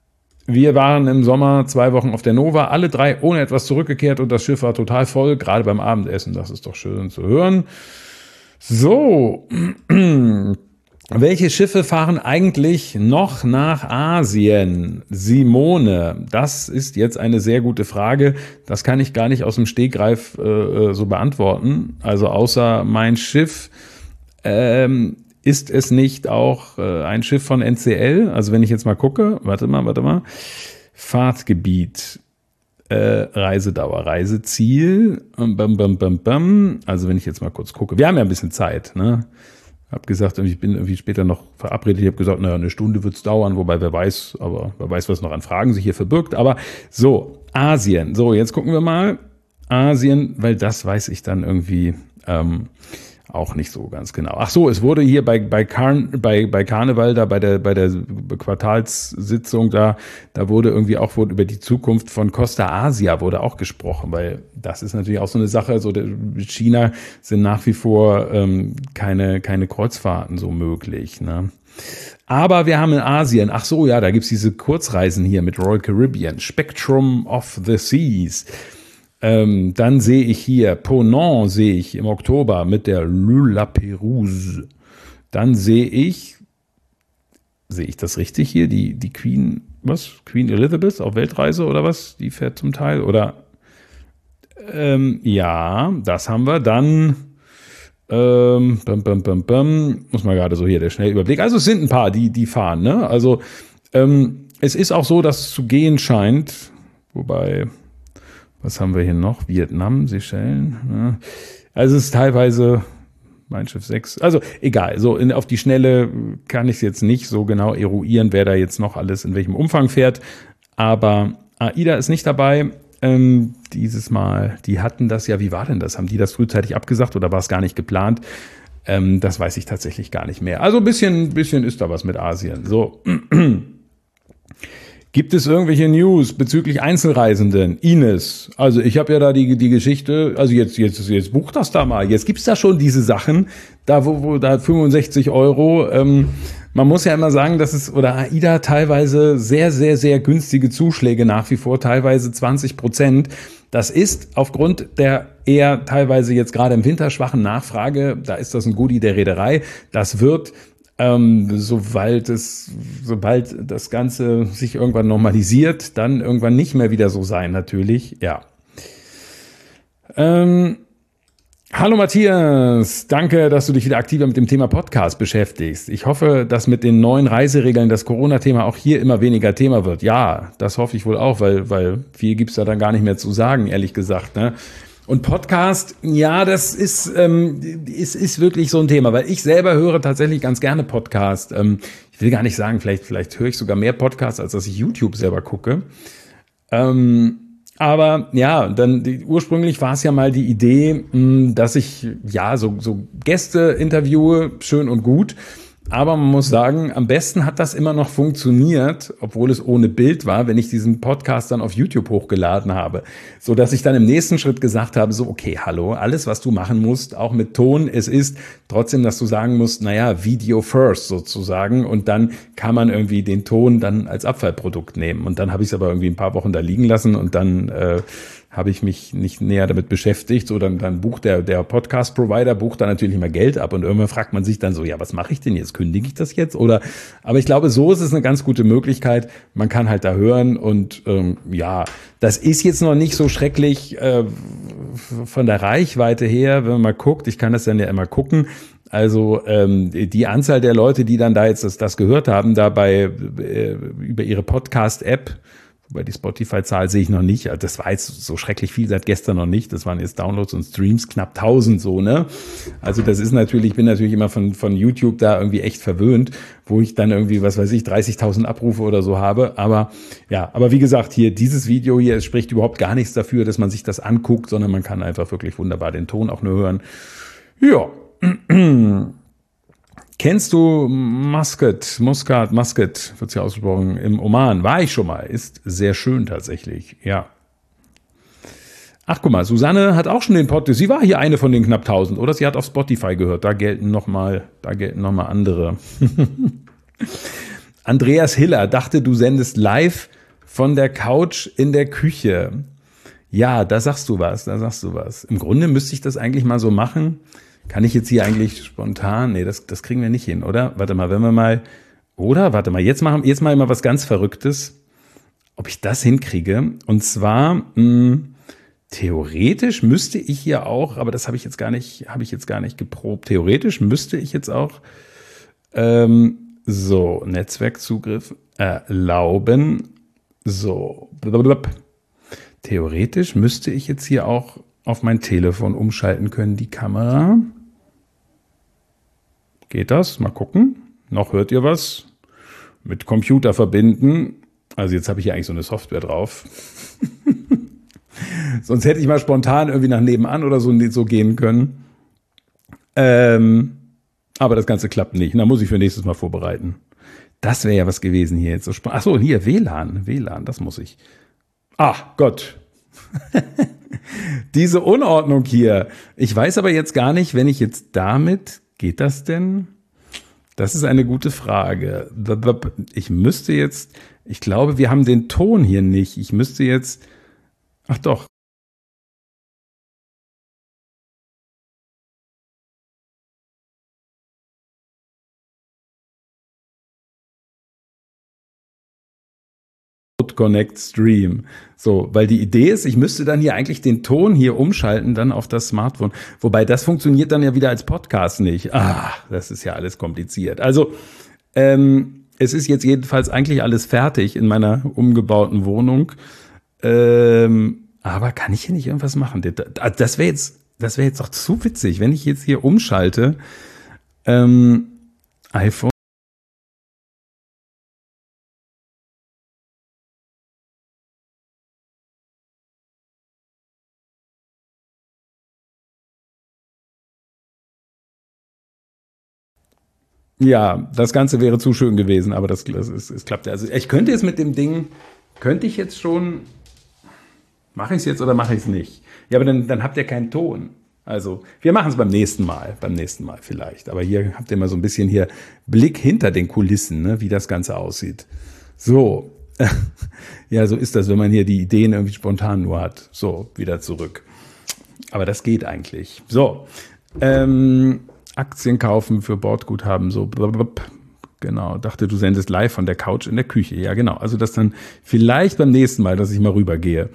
Speaker 1: Wir waren im Sommer 2 Wochen auf der Nova, alle 3 ohne etwas zurückgekehrt und das Schiff war total voll, gerade beim Abendessen. Das ist doch schön zu hören. So, welche Schiffe fahren eigentlich noch nach Asien? Simone, das ist jetzt eine sehr gute Frage. Das kann ich gar nicht aus dem Stegreif so beantworten. Also außer mein Schiff, ist es nicht auch ein Schiff von NCL? Also wenn ich jetzt mal gucke, warte mal. Fahrtgebiet, Reisedauer, Reiseziel, Also wenn ich jetzt mal kurz gucke, wir haben ja ein bisschen Zeit, ne? Hab gesagt, ich bin irgendwie später noch verabredet. Ich habe gesagt, naja, eine Stunde wird's dauern, wobei wer weiß, was noch an Fragen sich hier verbirgt. Aber so, Asien. So, jetzt gucken wir mal. Asien, weil das weiß ich dann irgendwie auch nicht so ganz genau. Ach so, es wurde hier bei Karneval, da bei der Quartalssitzung, da wurde irgendwie auch über die Zukunft von Costa Asia wurde auch gesprochen, weil das ist natürlich auch so eine Sache, so China sind nach wie vor keine Kreuzfahrten so möglich, ne? Aber wir haben in Asien, ach so, ja, da gibt's diese Kurzreisen hier mit Royal Caribbean, Spectrum of the Seas. Dann sehe ich hier, Ponant sehe ich im Oktober mit der La Pérouse. Dann sehe ich das richtig hier, die Queen Elizabeth auf Weltreise oder was? Die fährt zum Teil, oder? Ja, das haben wir. Dann, muss man gerade so hier, der Schnellüberblick. Also es sind ein paar, die fahren, ne? Also, es ist auch so, dass es zu gehen scheint, wobei, was haben wir hier noch? Vietnam, Seychellen. Ja. Also es ist teilweise Mein Schiff 6. Also egal, so auf die Schnelle kann ich es jetzt nicht so genau eruieren, wer da jetzt noch alles in welchem Umfang fährt. Aber AIDA ist nicht dabei. Dieses Mal, die hatten das ja, wie war denn das? Haben die das frühzeitig abgesagt oder war es gar nicht geplant? Das weiß ich tatsächlich gar nicht mehr. Also ein bisschen ist da was mit Asien. So. Gibt es irgendwelche News bezüglich Einzelreisenden? Ines, also ich habe ja da die Geschichte, also jetzt buch das da mal. Jetzt gibt's da schon diese Sachen, da wo da 65 €. Man muss ja immer sagen, dass es, oder AIDA teilweise sehr, sehr, sehr günstige Zuschläge nach wie vor, teilweise 20%. Das ist aufgrund der eher teilweise jetzt gerade im Winter schwachen Nachfrage, da ist das ein Goodie der Reederei. Das wird sobald das Ganze sich irgendwann normalisiert, dann irgendwann nicht mehr wieder so sein, natürlich, ja. Hallo Matthias, danke, dass du dich wieder aktiver mit dem Thema Podcast beschäftigst. Ich hoffe, dass mit den neuen Reiseregeln das Corona-Thema auch hier immer weniger Thema wird. Ja, das hoffe ich wohl auch, weil viel gibt's da dann gar nicht mehr zu sagen, ehrlich gesagt, ne? Und Podcast, ja, das ist wirklich so ein Thema, weil ich selber höre tatsächlich ganz gerne Podcast. Ich will gar nicht sagen, vielleicht höre ich sogar mehr Podcasts, als dass ich YouTube selber gucke. Aber ja, ursprünglich war es ja mal die Idee, dass ich ja so Gäste interviewe, schön und gut. Aber man muss sagen, am besten hat das immer noch funktioniert, obwohl es ohne Bild war, wenn ich diesen Podcast dann auf YouTube hochgeladen habe. So dass ich dann im nächsten Schritt gesagt habe, so okay, hallo, alles was du machen musst, auch mit Ton, es ist trotzdem, dass du sagen musst, naja, Video first sozusagen, und dann kann man irgendwie den Ton dann als Abfallprodukt nehmen. Und dann habe ich es aber irgendwie ein paar Wochen da liegen lassen und dann habe ich mich nicht näher damit beschäftigt. So, dann bucht der Podcast-Provider bucht dann natürlich immer Geld ab und irgendwann fragt man sich dann so, ja, was mache ich denn jetzt? Kündige ich das jetzt? Aber ich glaube, so ist es eine ganz gute Möglichkeit. Man kann halt da hören und ja, das ist jetzt noch nicht so schrecklich von der Reichweite her, wenn man mal guckt. Ich kann das dann ja immer gucken. Also die Anzahl der Leute, die dann da jetzt das gehört haben, dabei über ihre Podcast-App, wobei die Spotify-Zahl sehe ich noch nicht. Das war jetzt so schrecklich viel seit gestern noch nicht. Das waren jetzt Downloads und Streams knapp 1000 so, ne? Also das ist natürlich, ich bin natürlich immer von YouTube da irgendwie echt verwöhnt, wo ich dann irgendwie, was weiß ich, 30.000 Abrufe oder so habe. Aber ja, aber wie gesagt, hier dieses Video hier, es spricht überhaupt gar nichts dafür, dass man sich das anguckt, sondern man kann einfach wirklich wunderbar den Ton auch nur hören. Ja. Kennst du Muscat, wird ja ausgesprochen, im Oman? War ich schon mal, ist sehr schön tatsächlich, ja. Ach, guck mal, Susanne hat auch schon den Podcast, sie war hier eine von den knapp 1000, oder? Sie hat auf Spotify gehört, da gelten noch mal andere. Andreas Hiller dachte, du sendest live von der Couch in der Küche. Ja, da sagst du was. Im Grunde müsste ich das eigentlich mal so machen. Kann ich jetzt hier eigentlich spontan? Nee, das kriegen wir nicht hin, oder? Warte mal, jetzt mal immer was ganz Verrücktes. Ob ich das hinkriege? Und zwar, theoretisch müsste ich hier auch, aber das habe ich jetzt gar nicht geprobt. Theoretisch müsste ich jetzt auch, Netzwerkzugriff erlauben. So, blablabla. Theoretisch müsste ich jetzt hier auch auf mein Telefon umschalten können, die Kamera. Geht das? Mal gucken. Noch hört ihr was? Mit Computer verbinden. Also jetzt habe ich hier eigentlich so eine Software drauf. Sonst hätte ich mal spontan irgendwie nach nebenan oder so gehen können. Aber das Ganze klappt nicht. Da muss ich für nächstes Mal vorbereiten. Das wäre ja was gewesen hier jetzt. Achso, hier WLAN, das muss ich. Ach Gott. Diese Unordnung hier. Ich weiß aber jetzt gar nicht, wenn ich jetzt damit, geht das denn? Das ist eine gute Frage. Ich glaube, wir haben den Ton hier nicht. Ach doch. Connect Stream. So, weil die Idee ist, ich müsste dann hier eigentlich den Ton hier umschalten, dann auf das Smartphone. Wobei das funktioniert dann ja wieder als Podcast nicht. Das ist ja alles kompliziert. Also, es ist jetzt jedenfalls eigentlich alles fertig in meiner umgebauten Wohnung. Aber kann ich hier nicht irgendwas machen? Das wäre jetzt doch zu witzig, wenn ich jetzt hier umschalte. iPhone. Ja, das Ganze wäre zu schön gewesen, aber es klappt ja. Also ich könnte jetzt mit dem Ding, mache ich es jetzt oder mache ich es nicht? Ja, aber dann habt ihr keinen Ton. Also wir machen es beim nächsten Mal vielleicht. Aber hier habt ihr mal so ein bisschen hier Blick hinter den Kulissen, ne, wie das Ganze aussieht. So, ja, so ist das, wenn man hier die Ideen irgendwie spontan nur hat. So, wieder zurück. Aber das geht eigentlich. So, Aktien kaufen für Bordguthaben, so blablabla. Genau, dachte, du sendest live von der Couch in der Küche. Ja, genau. Also das dann vielleicht beim nächsten Mal, dass ich mal rübergehe.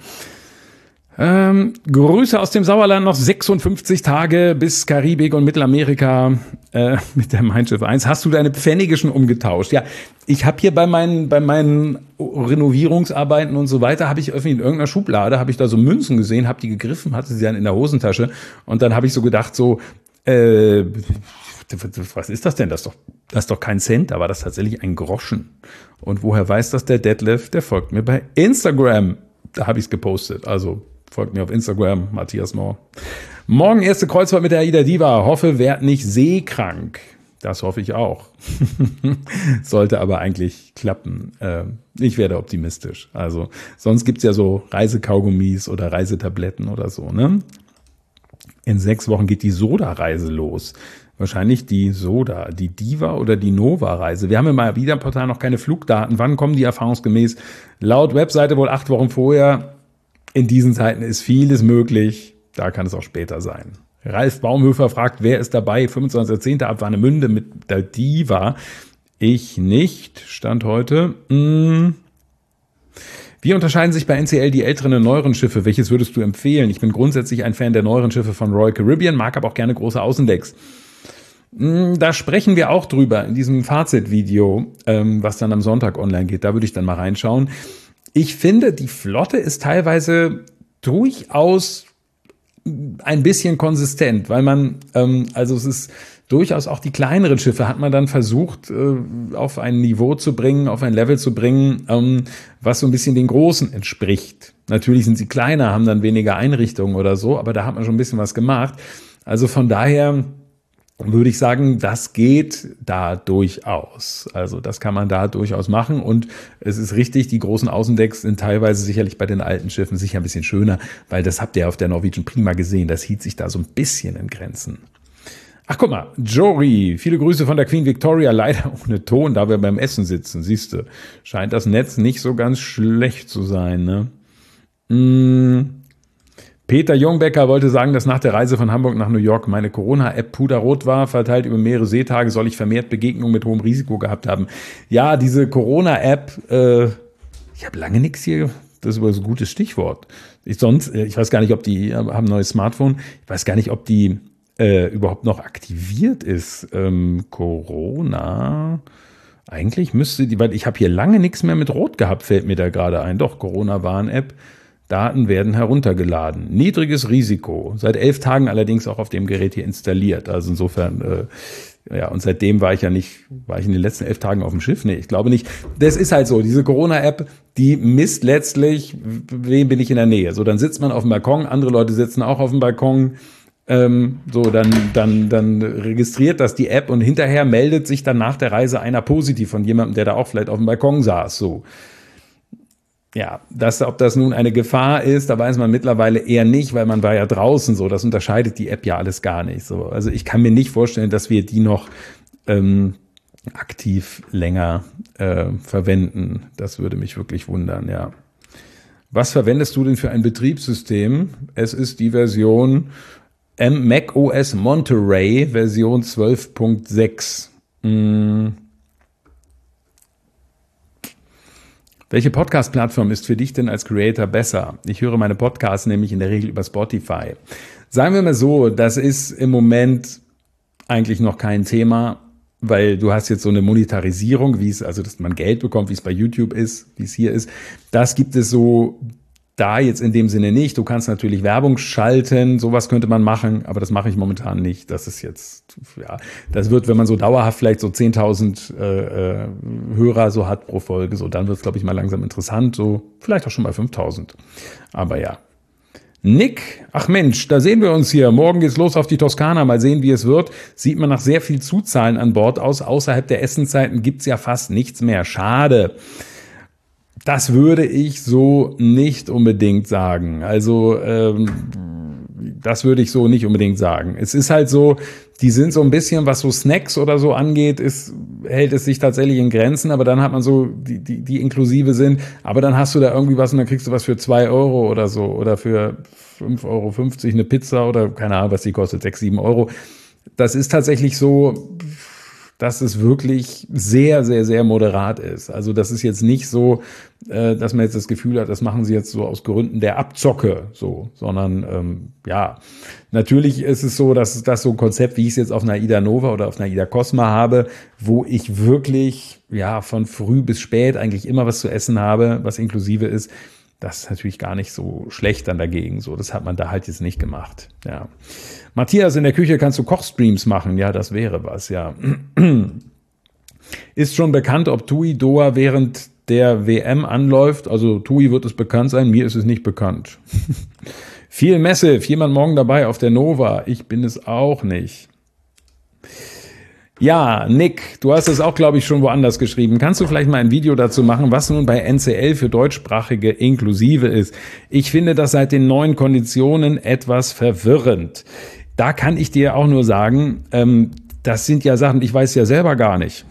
Speaker 1: Grüße aus dem Sauerland, noch 56 Tage bis Karibik und Mittelamerika mit der Mein Schiff 1. Hast du deine Pfennige schon umgetauscht? Ja, ich habe hier bei meinen Renovierungsarbeiten und so weiter, habe ich irgendwie in irgendeiner Schublade, habe ich da so Münzen gesehen, habe die gegriffen, hatte sie dann in der Hosentasche und dann habe ich so gedacht, was ist das denn? Das ist doch kein Cent, da war das tatsächlich ein Groschen. Und woher weiß das der Detlef? Der folgt mir bei Instagram. Da habe ich es gepostet. Also folgt mir auf Instagram, Matthias Mohr. Morgen erste Kreuzfahrt mit der Aida Diva. Hoffe, werd nicht seekrank. Das hoffe ich auch. Sollte aber eigentlich klappen. Ich werde optimistisch. Also sonst gibt's ja so Reisekaugummis oder Reisetabletten oder so, ne? In 6 Wochen geht die Soda-Reise los. Wahrscheinlich die Soda, die Diva oder die Nova-Reise. Wir haben im Avida-Portal noch keine Flugdaten. Wann kommen die erfahrungsgemäß? Laut Webseite wohl 8 Wochen vorher. In diesen Zeiten ist vieles möglich. Da kann es auch später sein. Ralf Baumhöfer fragt, wer ist dabei? 25.10. ab Warnemünde mit der Diva. Ich nicht. Stand heute. Wie unterscheiden sich bei NCL die älteren und neueren Schiffe? Welches würdest du empfehlen? Ich bin grundsätzlich ein Fan der neueren Schiffe von Royal Caribbean, mag aber auch gerne große Außendecks. Da sprechen wir auch drüber in diesem Fazitvideo, was dann am Sonntag online geht. Da würde ich dann mal reinschauen. Ich finde, die Flotte ist teilweise durchaus ein bisschen konsistent, weil man, also es ist durchaus auch die kleineren Schiffe hat man dann versucht, auf ein Niveau zu bringen, auf ein Level zu bringen, was so ein bisschen den großen entspricht. Natürlich sind sie kleiner, haben dann weniger Einrichtungen oder so, aber da hat man schon ein bisschen was gemacht. Also von daher würde ich sagen, das geht da durchaus. Also das kann man da durchaus machen und es ist richtig, die großen Außendecks sind teilweise sicherlich bei den alten Schiffen sicher ein bisschen schöner, weil das habt ihr auf der Norwegian Prima gesehen, das hielt sich da so ein bisschen in Grenzen. Ach, guck mal, Jory, viele Grüße von der Queen Victoria, leider ohne Ton, da wir beim Essen sitzen, siehst du. Scheint das Netz nicht so ganz schlecht zu sein, ne? Peter Jungbecker wollte sagen, dass nach der Reise von Hamburg nach New York meine Corona-App puderrot war, verteilt über mehrere Seetage, soll ich vermehrt Begegnungen mit hohem Risiko gehabt haben. Ja, diese Corona-App, ich habe lange nichts hier, das ist aber so ein gutes Stichwort. Ich weiß gar nicht, ob die haben ein neues Smartphone, ich weiß gar nicht, ob die überhaupt noch aktiviert ist. Corona, eigentlich müsste die, weil ich habe hier lange nichts mehr mit Rot gehabt, fällt mir da gerade ein. Doch, Corona-Warn-App, Daten werden heruntergeladen. Niedriges Risiko, seit 11 Tagen allerdings auch auf dem Gerät hier installiert. Also insofern, ja, und seitdem war ich in den letzten 11 Tagen auf dem Schiff? Nee, ich glaube nicht. Das ist halt so, diese Corona-App, die misst letztlich, wem bin ich in der Nähe. So, dann sitzt man auf dem Balkon, andere Leute sitzen auch auf dem Balkon. So, dann registriert das die App und hinterher meldet sich dann nach der Reise einer positiv von jemandem, der da auch vielleicht auf dem Balkon saß. So. Ja, ob das nun eine Gefahr ist, da weiß man mittlerweile eher nicht, weil man war ja draußen so. Das unterscheidet die App ja alles gar nicht. So. Also ich kann mir nicht vorstellen, dass wir die noch aktiv länger verwenden. Das würde mich wirklich wundern, ja. Was verwendest du denn für ein Betriebssystem? Es ist die Version Mac OS Monterey, Version 12.6. Welche Podcast-Plattform ist für dich denn als Creator besser? Ich höre meine Podcasts nämlich in der Regel über Spotify. Sagen wir mal so, das ist im Moment eigentlich noch kein Thema, weil du hast jetzt so eine Monetarisierung, also dass man Geld bekommt, wie es bei YouTube ist, wie es hier ist. Das gibt es so da jetzt in dem Sinne nicht. Du kannst natürlich Werbung schalten, sowas könnte man machen, aber das mache ich momentan nicht. Das ist jetzt, ja, das wird, wenn man so dauerhaft vielleicht so 10.000 Hörer so hat pro Folge, so dann wird es, glaube ich, mal langsam interessant, so vielleicht auch schon bei 5.000. Aber ja. Nick, ach Mensch, da sehen wir uns hier. Morgen geht's los auf die Toskana. Mal sehen, wie es wird. Sieht man nach sehr viel Zuzahlen an Bord aus. Außerhalb der Essenszeiten gibt's ja fast nichts mehr. Schade. Das würde ich so nicht unbedingt sagen. Also das würde ich so nicht unbedingt sagen. Es ist halt so, die sind so ein bisschen, was so Snacks oder so angeht, hält es sich tatsächlich in Grenzen, aber dann hat man so, die inklusive sind, aber dann hast du da irgendwie was und dann kriegst du was für 2 Euro oder so oder für 5,50 Euro eine Pizza oder keine Ahnung, was die kostet, 6, 7 Euro. Das ist tatsächlich so, dass es wirklich sehr, sehr, sehr moderat ist. Also das ist jetzt nicht so, dass man jetzt das Gefühl hat, das machen sie jetzt so aus Gründen der Abzocke, so, sondern ja, natürlich ist es so, dass das so ein Konzept, wie ich es jetzt auf einer Ida Nova oder auf einer Ida Cosma habe, wo ich wirklich ja von früh bis spät eigentlich immer was zu essen habe, was inklusive ist. Das ist natürlich gar nicht so schlecht dann dagegen. So, das hat man da halt jetzt nicht gemacht. Ja. Matthias, in der Küche kannst du Kochstreams machen. Ja, das wäre was, ja. Ist schon bekannt, ob TUI Doha während der WM anläuft? Also TUI wird es bekannt sein, mir ist es nicht bekannt. Viel Massive, jemand morgen dabei auf der Nova? Ich bin es auch nicht. Ja, Nick, du hast es auch, glaube ich, schon woanders geschrieben. Kannst du vielleicht mal ein Video dazu machen, was nun bei NCL für Deutschsprachige inklusive ist? Ich finde das seit den neuen Konditionen etwas verwirrend. Da kann ich dir auch nur sagen, das sind ja Sachen, ich weiß ja selber gar nicht.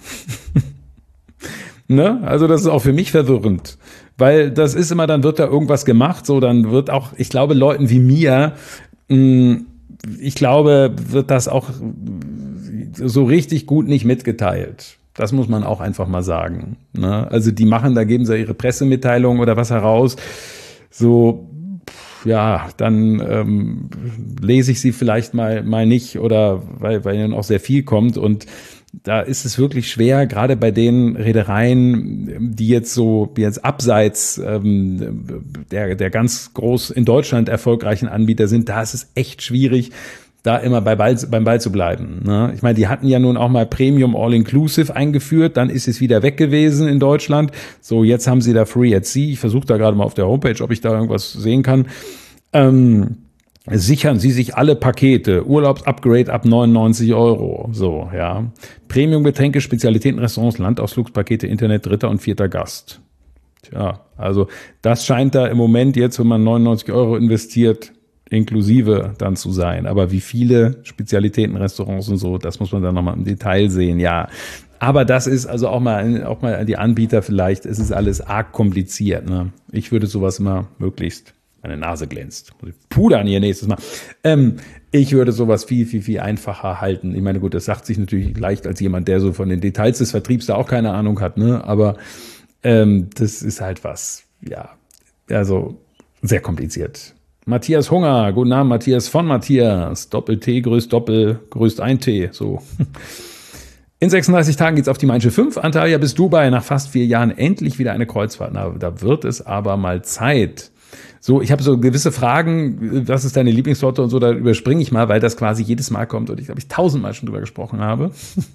Speaker 1: Ne? Also das ist auch für mich verwirrend. Weil das ist immer, dann wird da irgendwas gemacht, so dann wird auch, ich glaube, Leuten wie mir, ich glaube, wird das auch so richtig gut nicht mitgeteilt. Das muss man auch einfach mal sagen. Ne? Also die machen, da geben sie ihre Pressemitteilung oder was heraus. So, ja, dann lese ich sie vielleicht mal nicht oder weil dann auch sehr viel kommt und da ist es wirklich schwer, gerade bei den Reedereien, die jetzt abseits der ganz groß in Deutschland erfolgreichen Anbieter sind, da ist es echt schwierig, da immer beim Ball zu bleiben. Ne? Ich meine, die hatten ja nun auch mal Premium All-Inclusive eingeführt, dann ist es wieder weg gewesen in Deutschland. So, jetzt haben sie da Free at Sea. Ich versuche da gerade mal auf der Homepage, ob ich da irgendwas sehen kann. Sichern Sie sich alle Pakete, Urlaubsupgrade ab 99 Euro, so, ja. Premium-Getränke, Spezialitäten-Restaurants, Landausflugspakete, Internet, dritter und vierter Gast. Tja, also das scheint da im Moment jetzt, wenn man 99 Euro investiert, inklusive dann zu sein. Aber wie viele Spezialitätenrestaurants und so, das muss man dann nochmal im Detail sehen, ja. Aber das ist also auch mal die Anbieter vielleicht, es ist alles arg kompliziert, ne? Ich würde sowas immer möglichst, meine Nase glänzt, muss ich pudern hier nächstes Mal. Ich würde sowas viel einfacher halten. Ich meine, gut, das sagt sich natürlich leicht als jemand, der so von den Details des Vertriebs da auch keine Ahnung hat, ne? Aber das ist halt was, ja, also sehr kompliziert. Matthias Hunger, guten Abend, Matthias von Matthias. Doppel-T grüßt Doppel, grüßt ein T, so. In 36 Tagen geht's auf die Mein Schiff 5. Antalya bis Dubai, nach fast 4 Jahren endlich wieder eine Kreuzfahrt. Na, da wird es aber mal Zeit. So, ich habe so gewisse Fragen, was ist deine Lieblingssorte und so, da überspringe ich mal, weil das quasi jedes Mal kommt und ich glaube, ich 1000-mal schon drüber gesprochen habe.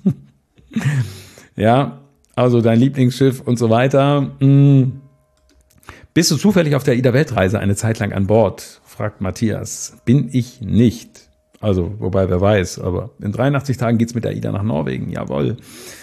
Speaker 1: Ja, also dein Lieblingsschiff und so weiter. Bist du zufällig auf der AIDA-Weltreise eine Zeit lang an Bord? Fragt Matthias. Bin ich nicht. Also, wobei, wer weiß, aber in 83 Tagen geht's mit der AIDA nach Norwegen, jawohl.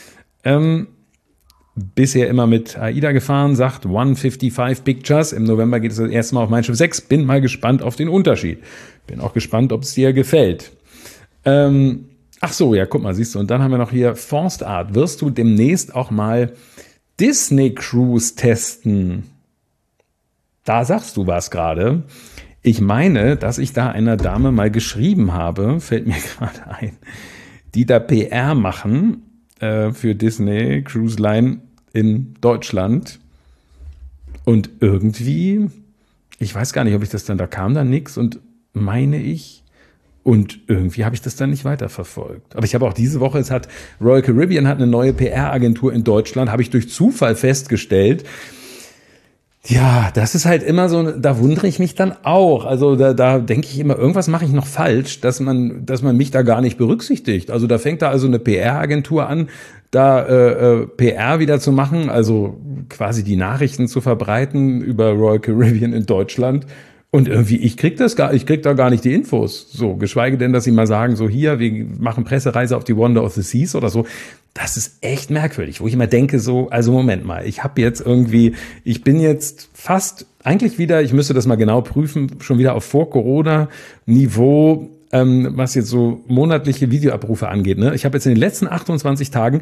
Speaker 1: Bisher immer mit AIDA gefahren, sagt 155 Pictures. Im November geht es das erste Mal auf Mein Schiff 6. Bin mal gespannt auf den Unterschied. Bin auch gespannt, ob es dir gefällt. Ach so, ja, guck mal, siehst du. Und dann haben wir noch hier Forstart. Wirst du demnächst auch mal Disney Cruise testen? Da sagst du was gerade. Ich meine, dass ich da einer Dame mal geschrieben habe, fällt mir gerade ein, die da PR machen für Disney Cruise Line in Deutschland. Und irgendwie, ich weiß gar nicht, ob ich das dann, da kam dann nichts und meine ich, und irgendwie habe ich das dann nicht weiterverfolgt. Aber ich habe auch diese Woche, Royal Caribbean hat eine neue PR-Agentur in Deutschland, habe ich durch Zufall festgestellt. Ja, das ist halt immer so, da wundere ich mich dann auch. Also da denke ich immer, irgendwas mache ich noch falsch, dass man mich da gar nicht berücksichtigt. Also da fängt da also eine PR-Agentur an, da PR wieder zu machen, also quasi die Nachrichten zu verbreiten über Royal Caribbean in Deutschland. Und irgendwie, ich krieg da gar nicht die Infos. So, geschweige denn, dass sie mal sagen, so hier, wir machen Pressereise auf die Wonder of the Seas oder so. Das ist echt merkwürdig, wo ich immer denke, so, also Moment mal, ich bin jetzt fast eigentlich wieder, ich müsste das mal genau prüfen, schon wieder auf Vor-Corona-Niveau, was jetzt so monatliche Videoabrufe angeht. Ne? Ich habe jetzt in den letzten 28 Tagen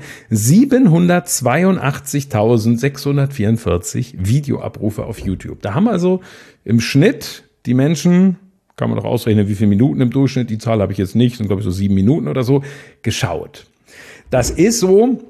Speaker 1: 782.644 Videoabrufe auf YouTube. Da haben also im Schnitt die Menschen, kann man doch ausrechnen, wie viele Minuten im Durchschnitt, die Zahl habe ich jetzt nicht, sind glaube ich so 7 Minuten oder so, geschaut. Das ist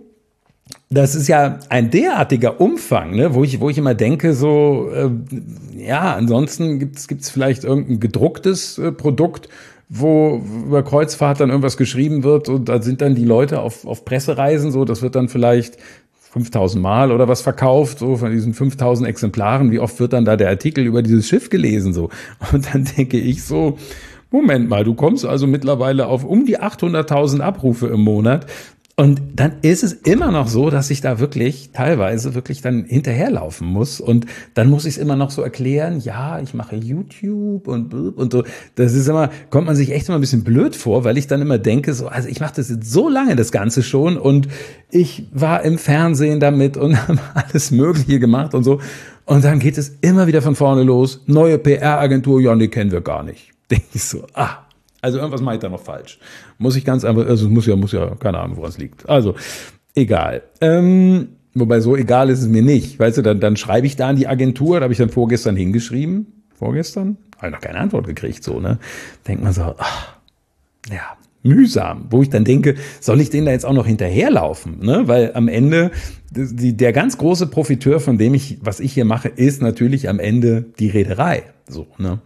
Speaker 1: ja ein derartiger Umfang, ne, wo ich immer denke, so, ja, ansonsten gibt's vielleicht irgendein gedrucktes Produkt, wo über Kreuzfahrt dann irgendwas geschrieben wird und da sind dann die Leute auf Pressereisen, so, das wird dann vielleicht 5000 Mal oder was verkauft, so von diesen 5000 Exemplaren, wie oft wird dann da der Artikel über dieses Schiff gelesen, so. Und dann denke ich so, Moment mal, du kommst also mittlerweile auf um die 800.000 Abrufe im Monat. Und dann ist es immer noch so, dass ich da teilweise wirklich dann hinterherlaufen muss. Und dann muss ich es immer noch so erklären, ja, ich mache YouTube und so. Das ist immer, kommt man sich echt immer ein bisschen blöd vor, weil ich dann immer denke, so, also ich mache das jetzt so lange, das Ganze schon. Und ich war im Fernsehen damit und habe alles Mögliche gemacht und so. Und dann geht es immer wieder von vorne los. Neue PR-Agentur, ja, die kennen wir gar nicht. Denke ich so, also irgendwas mache ich da noch falsch. Muss ich ganz einfach, also muss ja, keine Ahnung, woran es liegt. Also, egal. Wobei so egal ist es mir nicht. Weißt du, dann schreibe ich da an die Agentur, da habe ich dann vorgestern hingeschrieben. Vorgestern? Habe ich noch keine Antwort gekriegt, so, ne? Denkt man so, ja, mühsam. Wo ich dann denke, soll ich denen da jetzt auch noch hinterherlaufen, ne? Weil am Ende, der ganz große Profiteur von dem was ich hier mache, ist natürlich am Ende die Reederei. So, ne?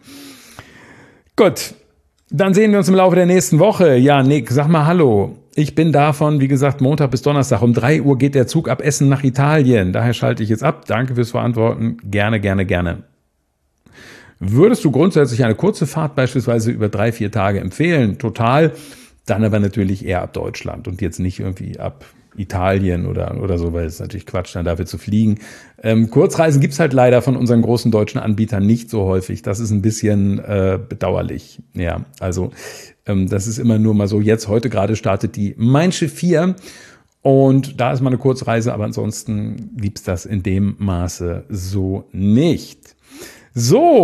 Speaker 1: Gut. Dann sehen wir uns im Laufe der nächsten Woche. Ja, Nick, sag mal Hallo. Ich bin davon, wie gesagt, Montag bis Donnerstag. Um 3 Uhr geht der Zug ab Essen nach Italien. Daher schalte ich jetzt ab. Danke fürs Verantworten. Gerne, gerne, gerne. Würdest du grundsätzlich eine kurze Fahrt beispielsweise über 3-4 Tage empfehlen? Total. Dann aber natürlich eher ab Deutschland und jetzt nicht irgendwie ab Italien oder so, weil es ist natürlich Quatsch, dann dafür zu fliegen. Kurzreisen gibt's halt leider von unseren großen deutschen Anbietern nicht so häufig. Das ist ein bisschen bedauerlich. Ja, also das ist immer nur mal so. Heute gerade startet die Mein Schiff 4 und da ist mal eine Kurzreise, aber ansonsten gibt's das in dem Maße so nicht. So,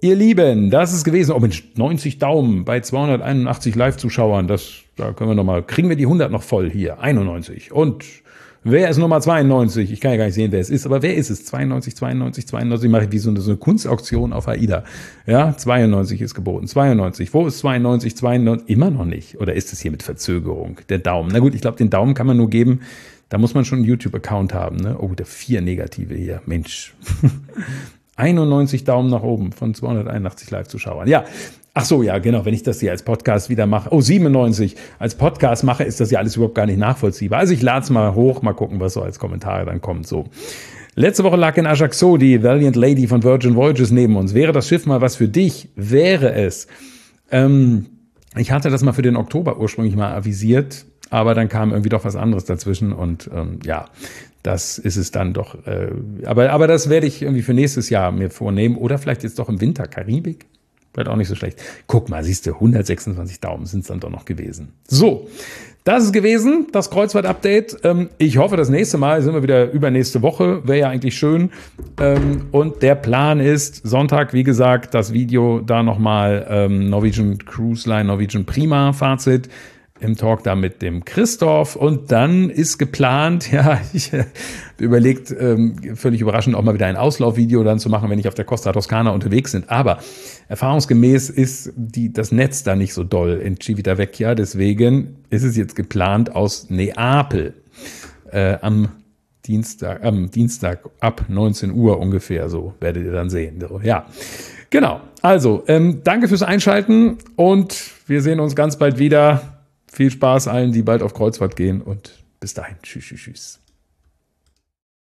Speaker 1: ihr Lieben, das ist gewesen. Oh Mensch, 90 Daumen bei 281 Live-Zuschauern. Da können wir nochmal, kriegen wir die 100 noch voll hier. 91. Und wer ist Nummer 92? Ich kann ja gar nicht sehen, wer es ist, aber wer ist es? 92, 92, 92. Mache ich wie so eine Kunstauktion auf AIDA. Ja, 92 ist geboten. 92. Wo ist 92, 92? Immer noch nicht. Oder ist es hier mit Verzögerung? Der Daumen. Na gut, ich glaube, den Daumen kann man nur geben. Da muss man schon einen YouTube-Account haben. Ne? Oh, der 4 Negative hier. Mensch. 91 Daumen nach oben von 281 Live-Zuschauern. Ja, ach so, ja, genau, wenn ich das hier als Podcast wieder mache. Oh, 97. Als Podcast mache, ist das ja alles überhaupt gar nicht nachvollziehbar. Also ich lade es mal hoch, mal gucken, was so als Kommentare dann kommt. So. Letzte Woche lag in Ajaccio die Valiant Lady von Virgin Voyages neben uns. Wäre das Schiff mal was für dich? Wäre es. Ich hatte das mal für den Oktober ursprünglich mal avisiert, aber dann kam irgendwie doch was anderes dazwischen und ja, das ist es dann doch. Aber das werde ich irgendwie für nächstes Jahr mir vornehmen. Oder vielleicht jetzt doch im Winter Karibik. Vielleicht auch nicht so schlecht. Guck mal, siehst du, 126 Daumen sind es dann doch noch gewesen. So, das ist gewesen, das Kreuzfahrt-Update. Ich hoffe, das nächste Mal sind wir wieder übernächste Woche. Wäre ja eigentlich schön. Und der Plan ist, Sonntag, wie gesagt, das Video da nochmal Norwegian Cruise Line, Norwegian Prima Fazit. Im Talk da mit dem Christoph und dann ist geplant, ja, ich überlegt, völlig überraschend auch mal wieder ein Auslaufvideo dann zu machen, wenn ich auf der Costa Toscana unterwegs bin. Aber erfahrungsgemäß ist das Netz da nicht so doll in Civitavecchia, deswegen ist es jetzt geplant aus Neapel am Dienstag ab 19 Uhr ungefähr, so werdet ihr dann sehen. Ja, genau. Also, danke fürs Einschalten und wir sehen uns ganz bald wieder. Viel Spaß allen, die bald auf Kreuzfahrt gehen und bis dahin. Tschüss, tschüss, tschüss.